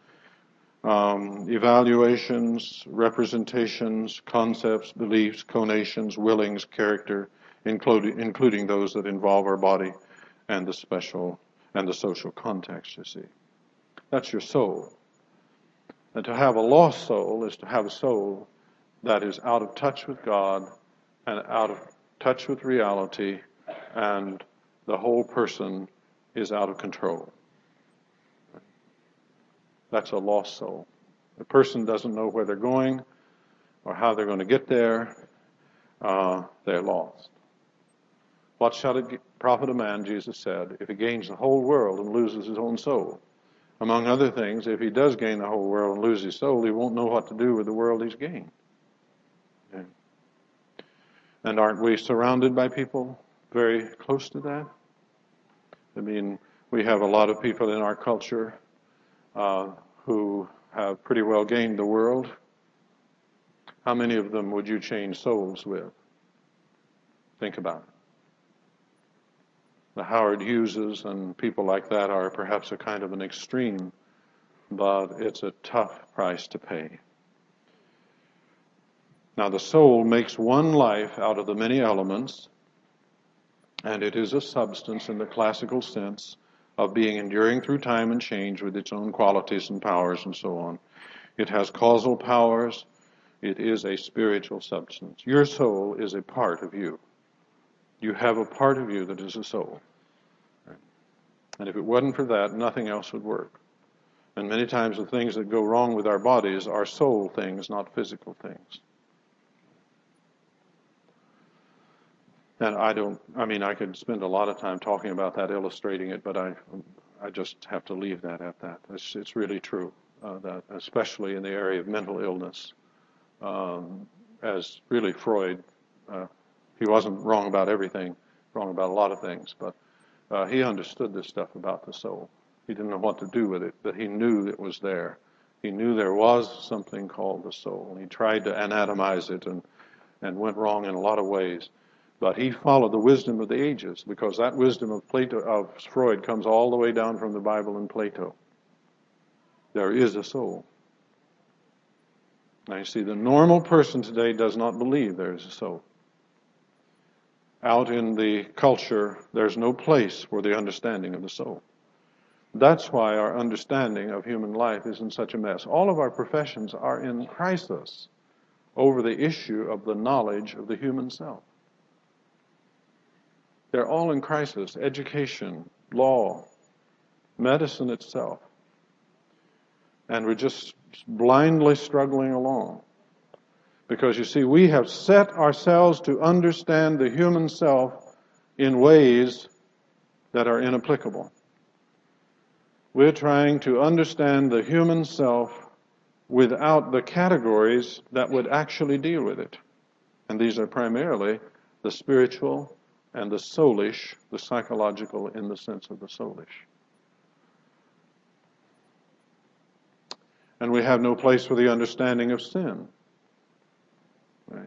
evaluations, representations, concepts, beliefs, conations, willings, character, including those that involve our body and the social context, you see. That's your soul. And to have a lost soul is to have a soul that is out of touch with God and out of touch with reality, and the whole person is out of control. That's a lost soul. The person doesn't know where they're going or how they're going to get there. They're lost. What shall it profit a man, Jesus said, if he gains the whole world and loses his own soul? Among other things, if he does gain the whole world and lose his soul, he won't know what to do with the world he's gained. Yeah. And aren't we surrounded by people very close to that? I mean, we have a lot of people in our culture who have pretty well gained the world. How many of them would you change souls with? Think about it. The Howard Hugheses and people like that are perhaps a kind of an extreme, but it's a tough price to pay. Now, the soul makes one life out of the many elements, and it is a substance in the classical sense of being enduring through time and change with its own qualities and powers and so on. It has causal powers. It is a spiritual substance. Your soul is a part of you. You have a part of you that is a soul. And if it wasn't for that, nothing else would work. And many times the things that go wrong with our bodies are soul things, not physical things. And I could spend a lot of time talking about that, illustrating it, but I just have to leave that at that. It's really true, that especially in the area of mental illness, as really Freud, he wasn't wrong about everything, wrong about a lot of things, but he understood this stuff about the soul. He didn't know what to do with it, but he knew it was there. He knew there was something called the soul. He tried to anatomize it and went wrong in a lot of ways. But he followed the wisdom of the ages, because that wisdom of Freud comes all the way down from the Bible and Plato. There is a soul. Now you see, the normal person today does not believe there is a soul. Out in the culture, there's no place for the understanding of the soul. That's why our understanding of human life is in such a mess. All of our professions are in crisis over the issue of the knowledge of the human self. They're all in crisis. Education, law, medicine itself. And we're just blindly struggling along. Because you see, we have set ourselves to understand the human self in ways that are inapplicable. We're trying to understand the human self without the categories that would actually deal with it. And these are primarily the spiritual, and the soulish, the psychological in the sense of the soulish. And we have no place for the understanding of sin. Right?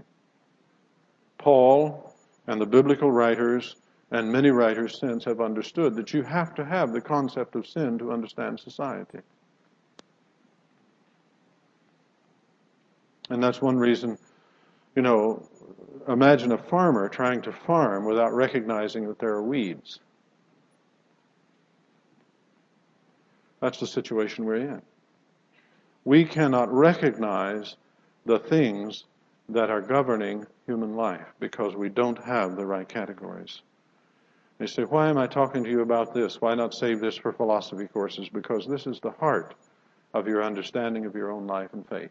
Paul and the biblical writers and many writers since have understood that you have to have the concept of sin to understand society. And that's one reason, imagine a farmer trying to farm without recognizing that there are weeds. That's the situation we're in. We cannot recognize the things that are governing human life because we don't have the right categories. You say, why am I talking to you about this? Why not save this for philosophy courses? Because this is the heart of your understanding of your own life and faith.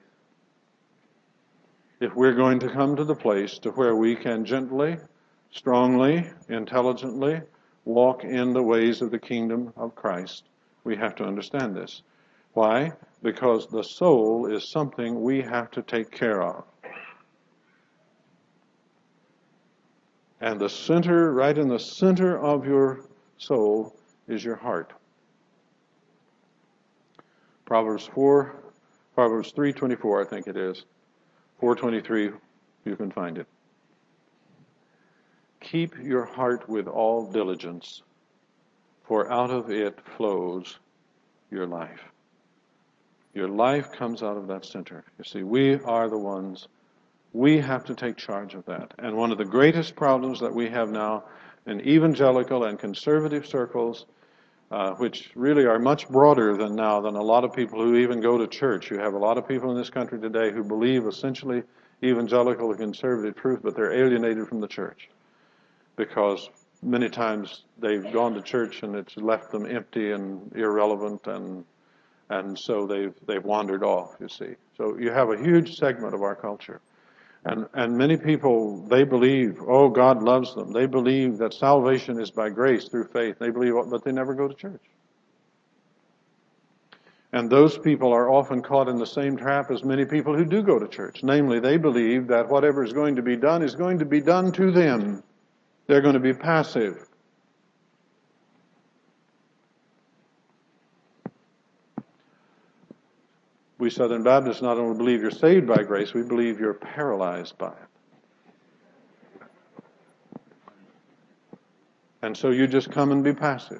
If we're going to come to the place to where we can gently, strongly, intelligently walk in the ways of the kingdom of Christ, we have to understand this. Why? Because the soul is something we have to take care of. And the center, right in the center of your soul, is your heart. Proverbs 3:24, I think it is. 4:23, you can find it. Keep your heart with all diligence, for out of it flows your life. Your life comes out of that center. You see, we are the ones, we have to take charge of that. And one of the greatest problems that we have now in evangelical and conservative circles, which really are much broader than a lot of people who even go to church. You have a lot of people in this country today who believe essentially evangelical and conservative truth, but they're alienated from the church because many times they've gone to church and it's left them empty and irrelevant, and so they've wandered off, you see. So you have a huge segment of our culture. And many people, they believe, oh, God loves them. They believe that salvation is by grace through faith. They believe, but they never go to church. And those people are often caught in the same trap as many people who do go to church. Namely, they believe that whatever is going to be done is going to be done to them. They're going to be passive. We Southern Baptists not only believe you're saved by grace, we believe you're paralyzed by it. And so you just come and be passive.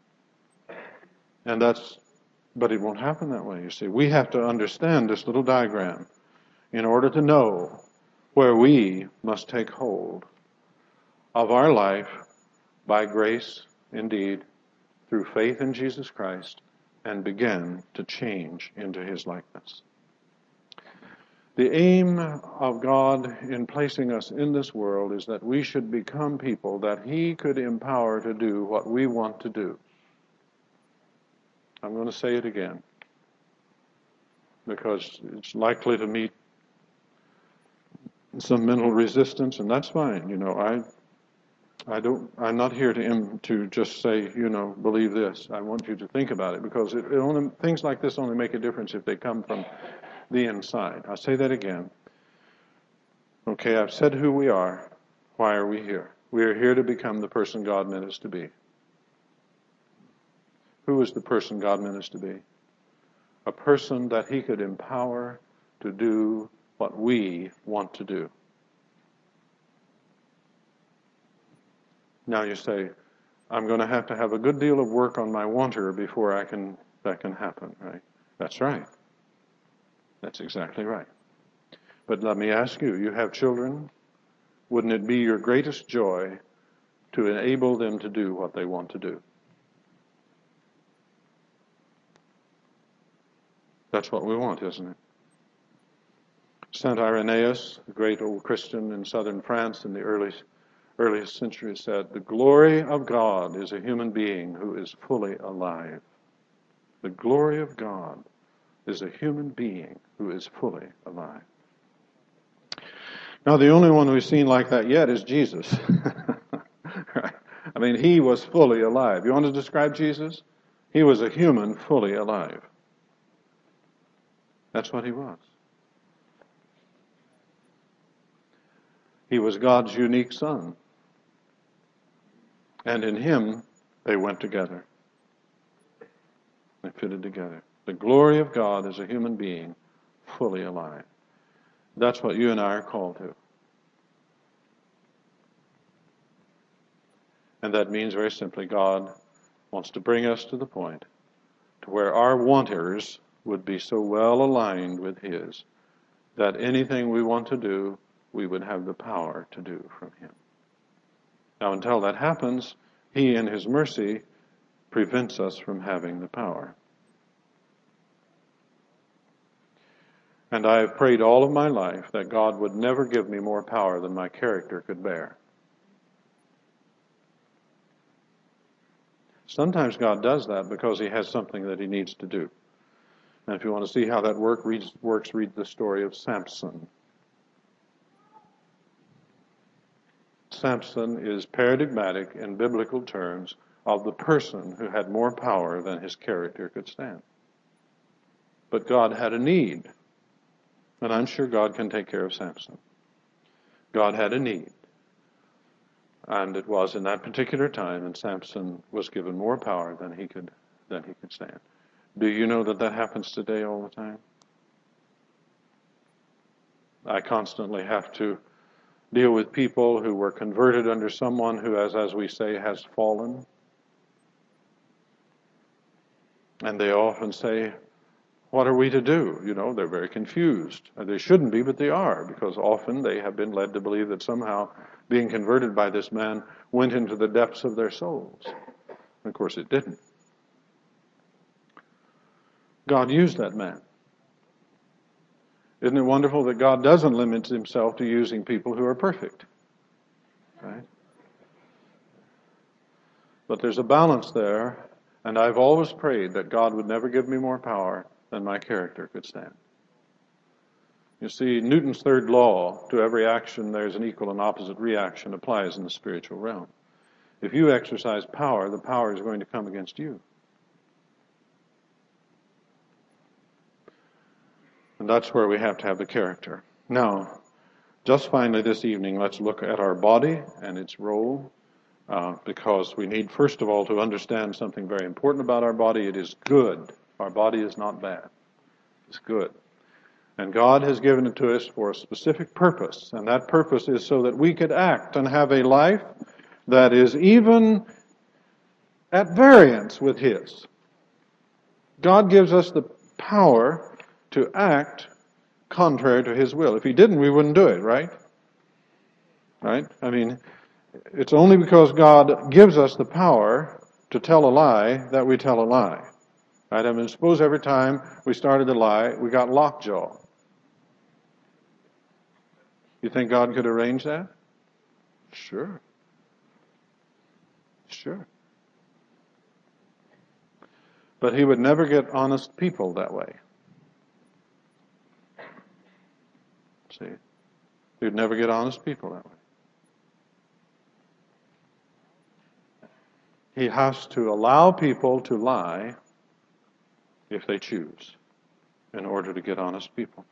But it won't happen that way, you see. We have to understand this little diagram in order to know where we must take hold of our life by grace, indeed, through faith in Jesus Christ, and begin to change into His likeness. The aim of God in placing us in this world is that we should become people that He could empower to do what we want to do. I'm going to say it again, because it's likely to meet some mental resistance, and that's fine. I'm not here to just say, believe this. I want you to think about it, because things like this only make a difference if they come from the inside. I'll say that again. Okay, I've said who we are. Why are we here? We are here to become the person God meant us to be. Who is the person God meant us to be? A person that He could empower to do what we want to do. Now you say, I'm going to have a good deal of work on my wanter before that can happen, right? That's right. That's exactly right. But let me ask you, you have children. Wouldn't it be your greatest joy to enable them to do what they want to do? That's what we want, isn't it? Saint Irenaeus, the great old Christian in southern France in the earliest century, said, the glory of God is a human being who is fully alive. The glory of God is a human being who is fully alive. Now, the only one we've seen like that yet is Jesus. Right? I mean, He was fully alive. You want to describe Jesus? He was a human fully alive. That's what He was. He was God's unique Son. And in Him, they went together. They fitted together. The glory of God as a human being, fully alive. That's what you and I are called to. And that means very simply God wants to bring us to the point to where our wanters would be so well aligned with His that anything we want to do, we would have the power to do from Him. Now, until that happens, He in His mercy prevents us from having the power. And I have prayed all of my life that God would never give me more power than my character could bear. Sometimes God does that because He has something that He needs to do. And if you want to see how that works, read the story of Samson. Samson is paradigmatic in biblical terms of the person who had more power than his character could stand. But God had a need. And I'm sure God can take care of Samson. God had a need. And it was in that particular time, and Samson was given more power than he could stand. Do you know that that happens today all the time? I constantly have to deal with people who were converted under someone who, as we say, has fallen. And they often say, what are we to do? You know, they're very confused. They shouldn't be, but they are, because often they have been led to believe that somehow being converted by this man went into the depths of their souls. Of course, it didn't. God used that man. Isn't it wonderful that God doesn't limit Himself to using people who are perfect? Right? But there's a balance there, and I've always prayed that God would never give me more power than my character could stand. You see, Newton's third law, to every action there's an equal and opposite reaction, applies in the spiritual realm. If you exercise power, the power is going to come against you. And that's where we have to have the character. Now, just finally this evening, let's look at our body and its role, because we need, first of all, to understand something very important about our body. It is good. Our body is not bad. It's good. And God has given it to us for a specific purpose, and that purpose is so that we could act and have a life that is even at variance with His. God gives us the power to act contrary to His will. If He didn't, we wouldn't do it, right? Right? I mean, it's only because God gives us the power to tell a lie that we tell a lie. Right? I mean, suppose every time we started a lie, we got lockjaw. You think God could arrange that? Sure. Sure. But He would never get honest people that way. See? He would never get honest people that way. He has to allow people to lie if they choose in order to get honest people.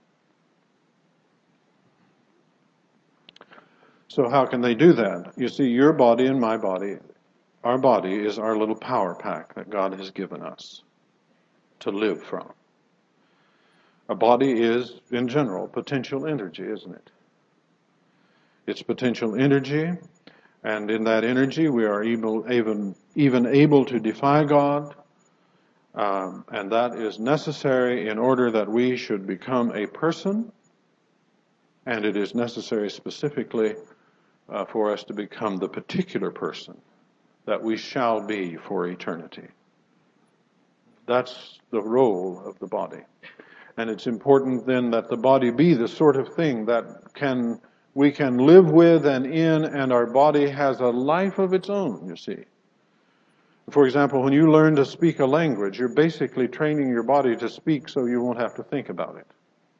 So how can they do that? You see, your body and my body, our body is our little power pack that God has given us to live from. A body is, in general, potential energy, isn't it? It's potential energy, and in that energy we are even able to defy God, and that is necessary in order that we should become a person, and it is necessary specifically for us to become the particular person that we shall be for eternity. That's the role of the body. And it's important then that the body be the sort of thing that we can live with and in, and our body has a life of its own, you see. For example, when you learn to speak a language, you're basically training your body to speak so you won't have to think about it.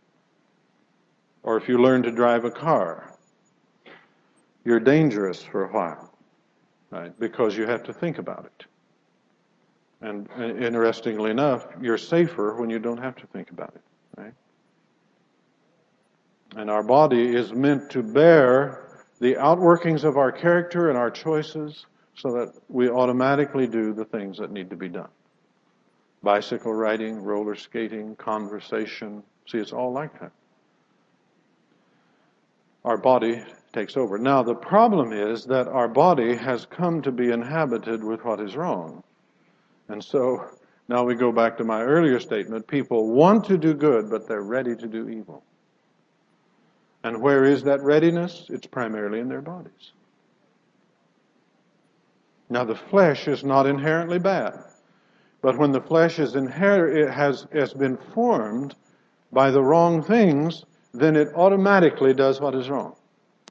Or if you learn to drive a car, you're dangerous for a while, right? Because you have to think about it. And interestingly enough, you're safer when you don't have to think about it, right? And our body is meant to bear the outworkings of our character and our choices so that we automatically do the things that need to be done. Bicycle riding, roller skating, conversation. See, it's all like that. Our body takes over. Now, the problem is that our body has come to be inhabited with what is wrong. And so, now we go back to my earlier statement. People want to do good, but they're ready to do evil. And where is that readiness? It's primarily in their bodies. Now, the flesh is not inherently bad. But when the flesh is has been formed by the wrong things, then it automatically does what is wrong.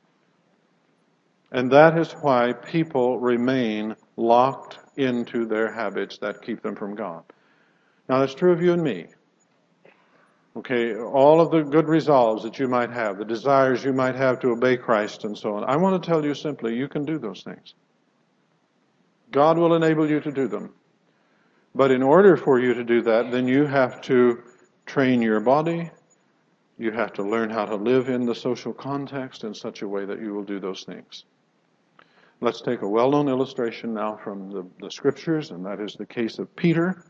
And that is why people remain locked into their habits that keep them from God. Now, that's true of you and me. Okay, all of the good resolves that you might have, the desires you might have to obey Christ and so on. I want to tell you simply, you can do those things. God will enable you to do them. But in order for you to do that, then you have to train your body. You have to learn how to live in the social context in such a way that you will do those things. Let's take a well-known illustration now from the Scriptures, and that is the case of Peter.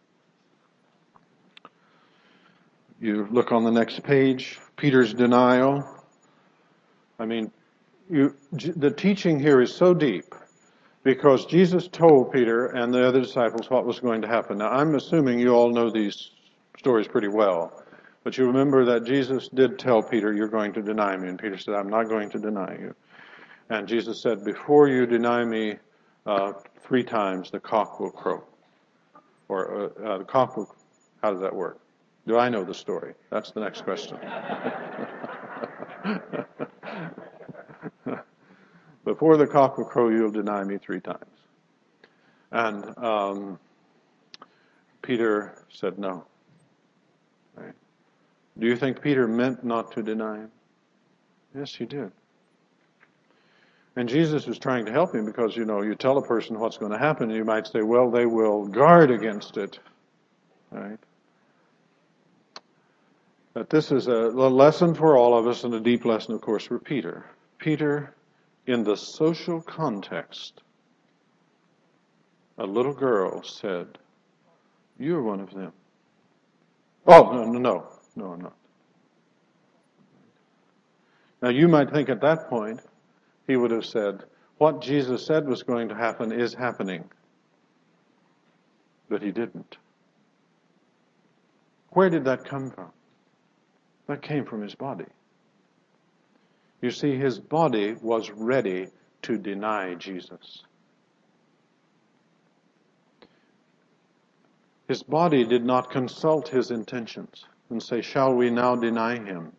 You look on the next page, Peter's denial. I mean, the teaching here is so deep because Jesus told Peter and the other disciples what was going to happen. Now, I'm assuming you all know these stories pretty well, but you remember that Jesus did tell Peter, you're going to deny me. And Peter said, I'm not going to deny you. And Jesus said, before you deny me 3 times, the cock will crow. Or the cock will, how does that work? Do I know the story? That's the next question. Before the cock will crow, you'll deny me 3 times. And Peter said no. Right? Do you think Peter meant not to deny him? Yes, he did. And Jesus was trying to help him because, you tell a person what's going to happen, and you might say, well, they will guard against it. Right? But this is a lesson for all of us and a deep lesson, of course, for Peter. Peter, in the social context, a little girl said, you're one of them. Oh, no, I'm not. Now, you might think at that point, he would have said, what Jesus said was going to happen is happening. But he didn't. Where did that come from? That came from his body. You see, his body was ready to deny Jesus. His body did not consult his intentions and say, shall we now deny him?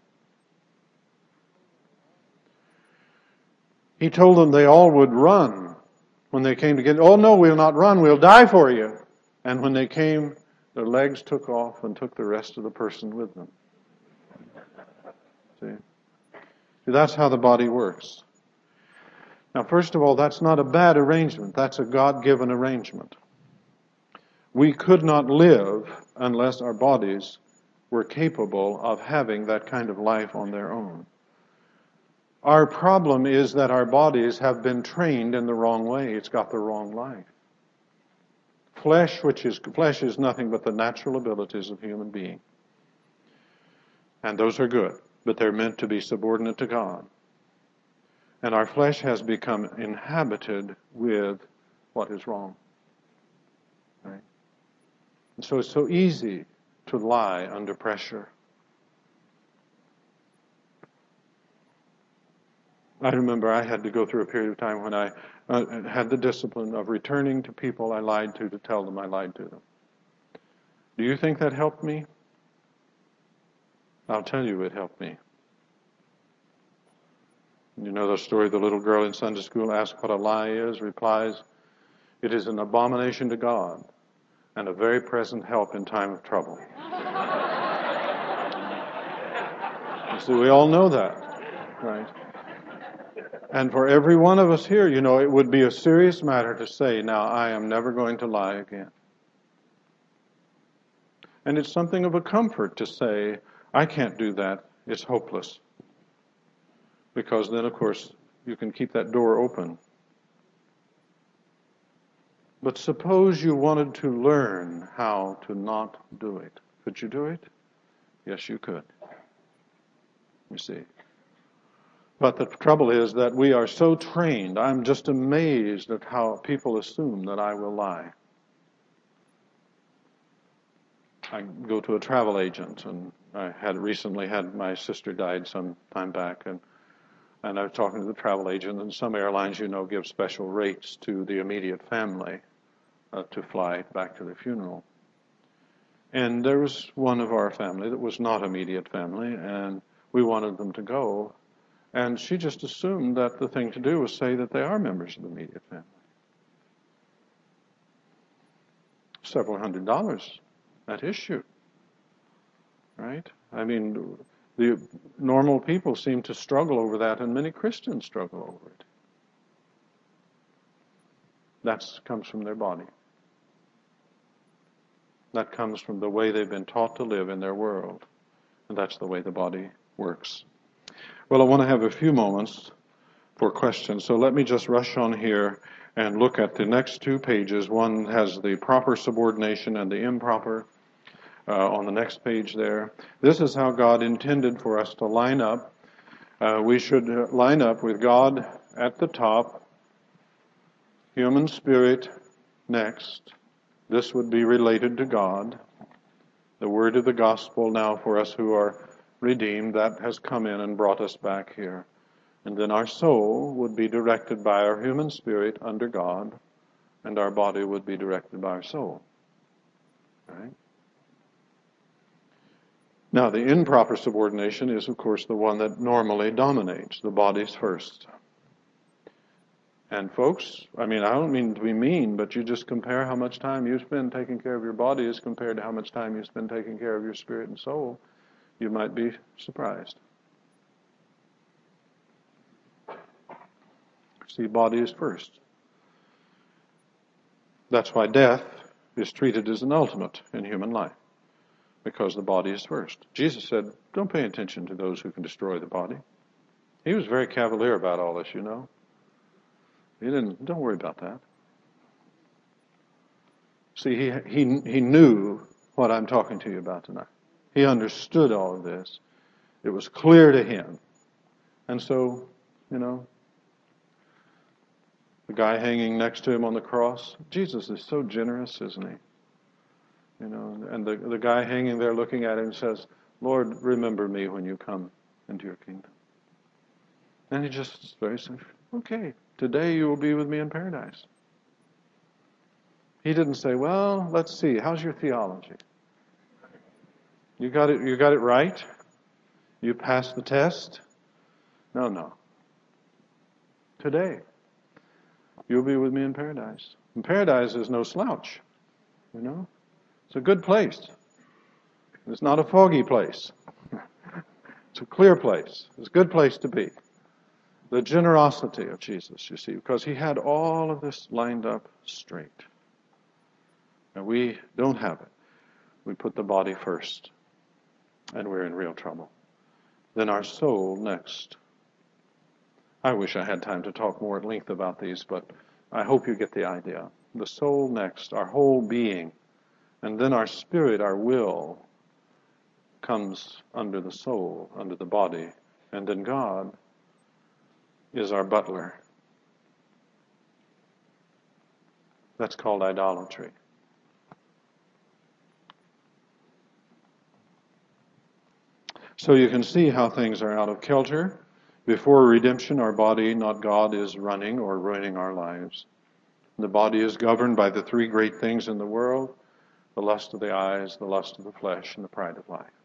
He told them they all would run when they came together. Oh no, we'll not run, we'll die for you. And when they came, their legs took off and took the rest of the person with them. See, that's how the body works. Now, first of all, that's not a bad arrangement. That's a God-given arrangement. We could not live unless our bodies were capable of having that kind of life on their own. Our problem is that our bodies have been trained in the wrong way. It's got the wrong life. Flesh is nothing but the natural abilities of human being. And those are good, but they're meant to be subordinate to God. And our flesh has become inhabited with what is wrong. Right? And so it's so easy to lie under pressure. I remember I had to go through a period of time when I had the discipline of returning to people I lied to tell them I lied to them. Do you think that helped me? I'll tell you it helped me. You know the story, the little girl in Sunday school asks what a lie is, replies, it is an abomination to God and a very present help in time of trouble. You see, we all know that, right? And for every one of us here, it would be a serious matter to say, now, I am never going to lie again. And it's something of a comfort to say, I can't do that. It's hopeless. Because then, of course, you can keep that door open. But suppose you wanted to learn how to not do it. Could you do it? Yes, you could. You see. But the trouble is that we are so trained. I'm just amazed at how people assume that I will lie. I go to a travel agent, and I had recently had my sister died some time back, and I was talking to the travel agent, and some airlines, give special rates to the immediate family to fly back to the funeral. And there was one of our family that was not immediate family, and we wanted them to go. And she just assumed that the thing to do was say that they are members of the immediate family. Several $100s at issue, right? I mean, the normal people seem to struggle over that, and many Christians struggle over it. That comes from their body. That comes from the way they've been taught to live in their world. And that's the way the body works. Well, I want to have a few moments for questions. So let me just rush on here and look at the next two pages. One has the proper subordination and the improper on the next page there. This is how God intended for us to line up. We should line up with God at the top, human spirit next. This would be related to God. The word of the gospel now for us who are redeemed, that has come in and brought us back here. And then our soul would be directed by our human spirit under God, and our body would be directed by our soul. Right? Now, the improper subordination is, of course, the one that normally dominates. The body's first. And folks, I don't mean to be mean, but you just compare how much time you spend taking care of your body as compared to how much time you spend taking care of your spirit and soul. You might be surprised. See, body is first. That's why death is treated as an ultimate in human life, because the body is first. Jesus said, don't pay attention to those who can destroy the body. He was very cavalier about all this, don't worry about that. See, he knew what I'm talking to you about tonight. He understood all of this. It was clear to him. And so, the guy hanging next to him on the cross, Jesus is so generous, isn't he? And the guy hanging there looking at him says, Lord, remember me when you come into your kingdom. And he just very simple, okay, today you will be with me in paradise. He didn't say, well, let's see, how's your theology? You got it right? You passed the test? No. Today, you'll be with me in paradise. And paradise is no slouch, It's a good place. It's not a foggy place. It's a clear place. It's a good place to be. The generosity of Jesus, you see, because he had all of this lined up straight. And we don't have it. We put the body first, and we're in real trouble. Then our soul next. I wish I had time to talk more at length about these, but I hope you get the idea. The soul next, our whole being, and then our spirit, our will, comes under the soul, under the body, and then God is our butler. That's called idolatry. So you can see how things are out of kilter. Before redemption, our body, not God, is running or ruining our lives. The body is governed by the three great things in the world: the lust of the eyes, the lust of the flesh, and the pride of life.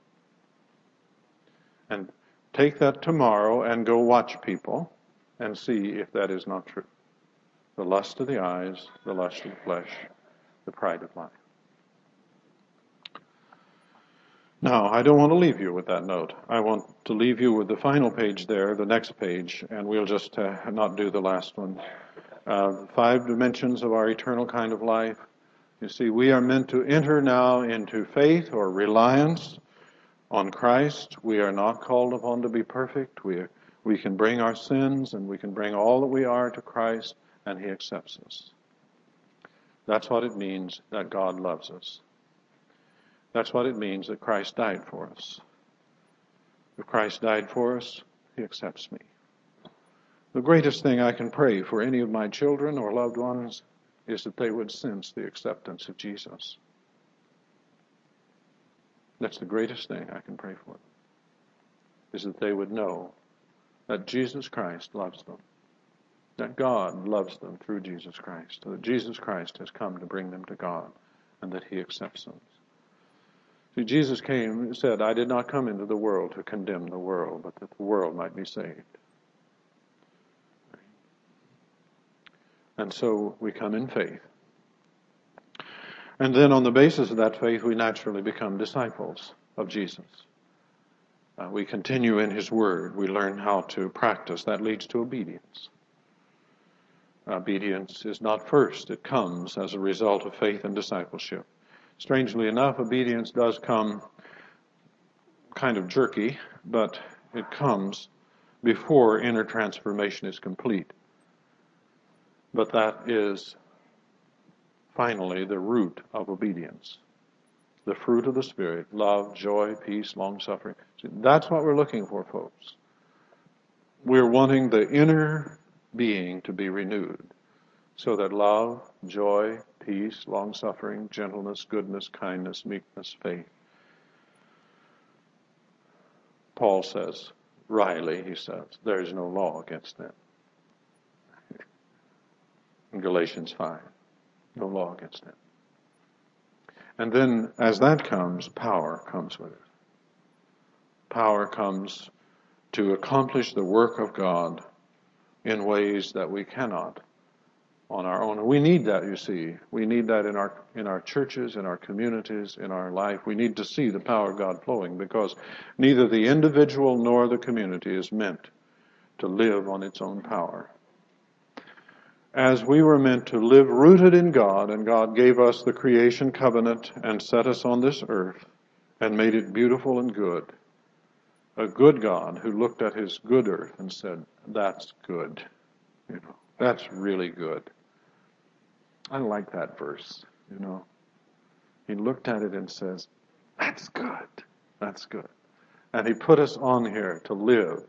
And take that tomorrow and go watch people and see if that is not true. The lust of the eyes, the lust of the flesh, the pride of life. Now, I don't want to leave you with that note. I want to leave you with the final page there, the next page, and we'll just not do the last one. 5 dimensions of our eternal kind of life. You see, we are meant to enter now into faith or reliance on Christ. We are not called upon to be perfect. We We can bring our sins and we can bring all that we are to Christ, and He accepts us. That's what it means that God loves us. That's what it means that Christ died for us. If Christ died for us, He accepts me. The greatest thing I can pray for any of my children or loved ones is that they would sense the acceptance of Jesus. That's the greatest thing I can pray for them, is that they would know that Jesus Christ loves them, that God loves them through Jesus Christ, that Jesus Christ has come to bring them to God, and that He accepts them. See, Jesus came and said, I did not come into the world to condemn the world, but that the world might be saved. And so we come in faith. And then on the basis of that faith, we naturally become disciples of Jesus. We continue in His Word. We learn how to practice. That leads to obedience. Obedience is not first. It comes as a result of faith and discipleship. Strangely enough, obedience does come kind of jerky, but it comes before inner transformation is complete. But that is finally the root of obedience. The fruit of the Spirit, love, joy, peace, long-suffering. See, that's what we're looking for, folks. We're wanting the inner being to be renewed so that love, joy, peace, long-suffering, gentleness, goodness, kindness, meekness, faith. Paul says, Riley, he says, there is no law against them. In Galatians 5, no law against them. And then as that comes, power comes with it. Power comes to accomplish the work of God in ways that we cannot on our own. And we need that, you see. We need that in our churches, in our communities, in our life. We need to see the power of God flowing, because neither the individual nor the community is meant to live on its own power. As we were meant to live rooted in God, and God gave us the creation covenant and set us on this earth and made it beautiful and good. A good God who looked at His good earth and said, that's good. That's really good. I like that verse, He looked at it and says, that's good. That's good. And He put us on here to live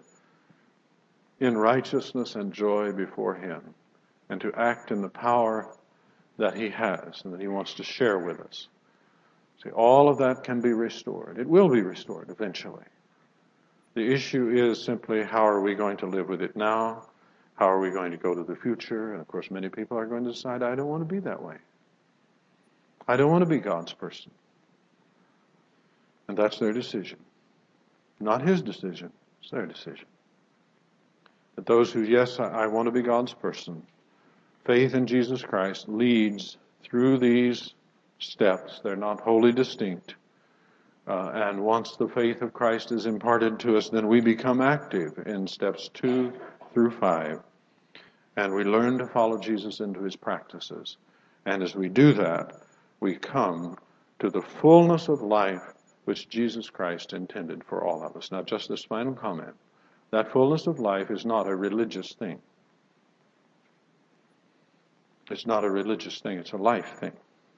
in righteousness and joy before Him, and to act in the power that He has and that He wants to share with us. See, all of that can be restored. It will be restored eventually. The issue is simply, how are we going to live with it now? How are we going to go to the future? And of course, many people are going to decide, I don't want to be that way. I don't want to be God's person. And that's their decision. Not His decision. It's their decision. But those who, yes, I want to be God's person, faith in Jesus Christ leads through these steps. They're not wholly distinct. And once the faith of Christ is imparted to us, then we become active in steps 2 through 5. And we learn to follow Jesus into His practices. And as we do that, we come to the fullness of life which Jesus Christ intended for all of us. Now, just this final comment. That fullness of life is not a religious thing. It's not a religious thing. It's a life thing.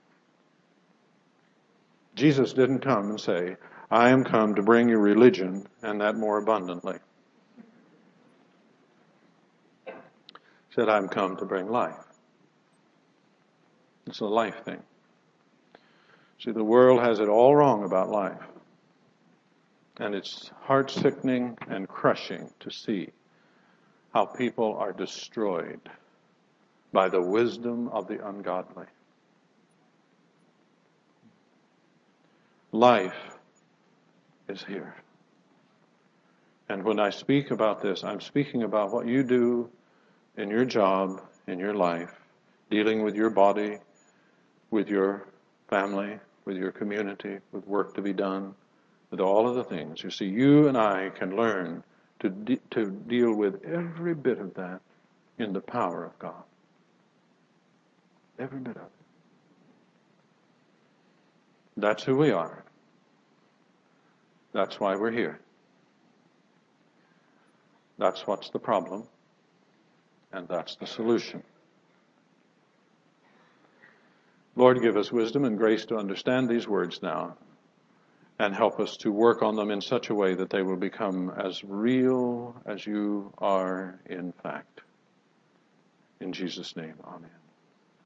Jesus didn't come and say, I am come to bring you religion, and that more abundantly. He said, I'm come to bring life. It's a life thing. See, the world has it all wrong about life. And it's heart-sickening and crushing to see how people are destroyed by the wisdom of the ungodly. Life is here. And when I speak about this, I'm speaking about what you do in your job, in your life, dealing with your body, with your family, with your community, with work to be done, with all of the things. You see, you and I can learn to deal with every bit of that in the power of God. Every bit of it. That's who we are. That's why we're here. That's what's the problem, and that's the solution. Lord, give us wisdom and grace to understand these words now, and help us to work on them in such a way that they will become as real as you are in fact. In Jesus' name, amen.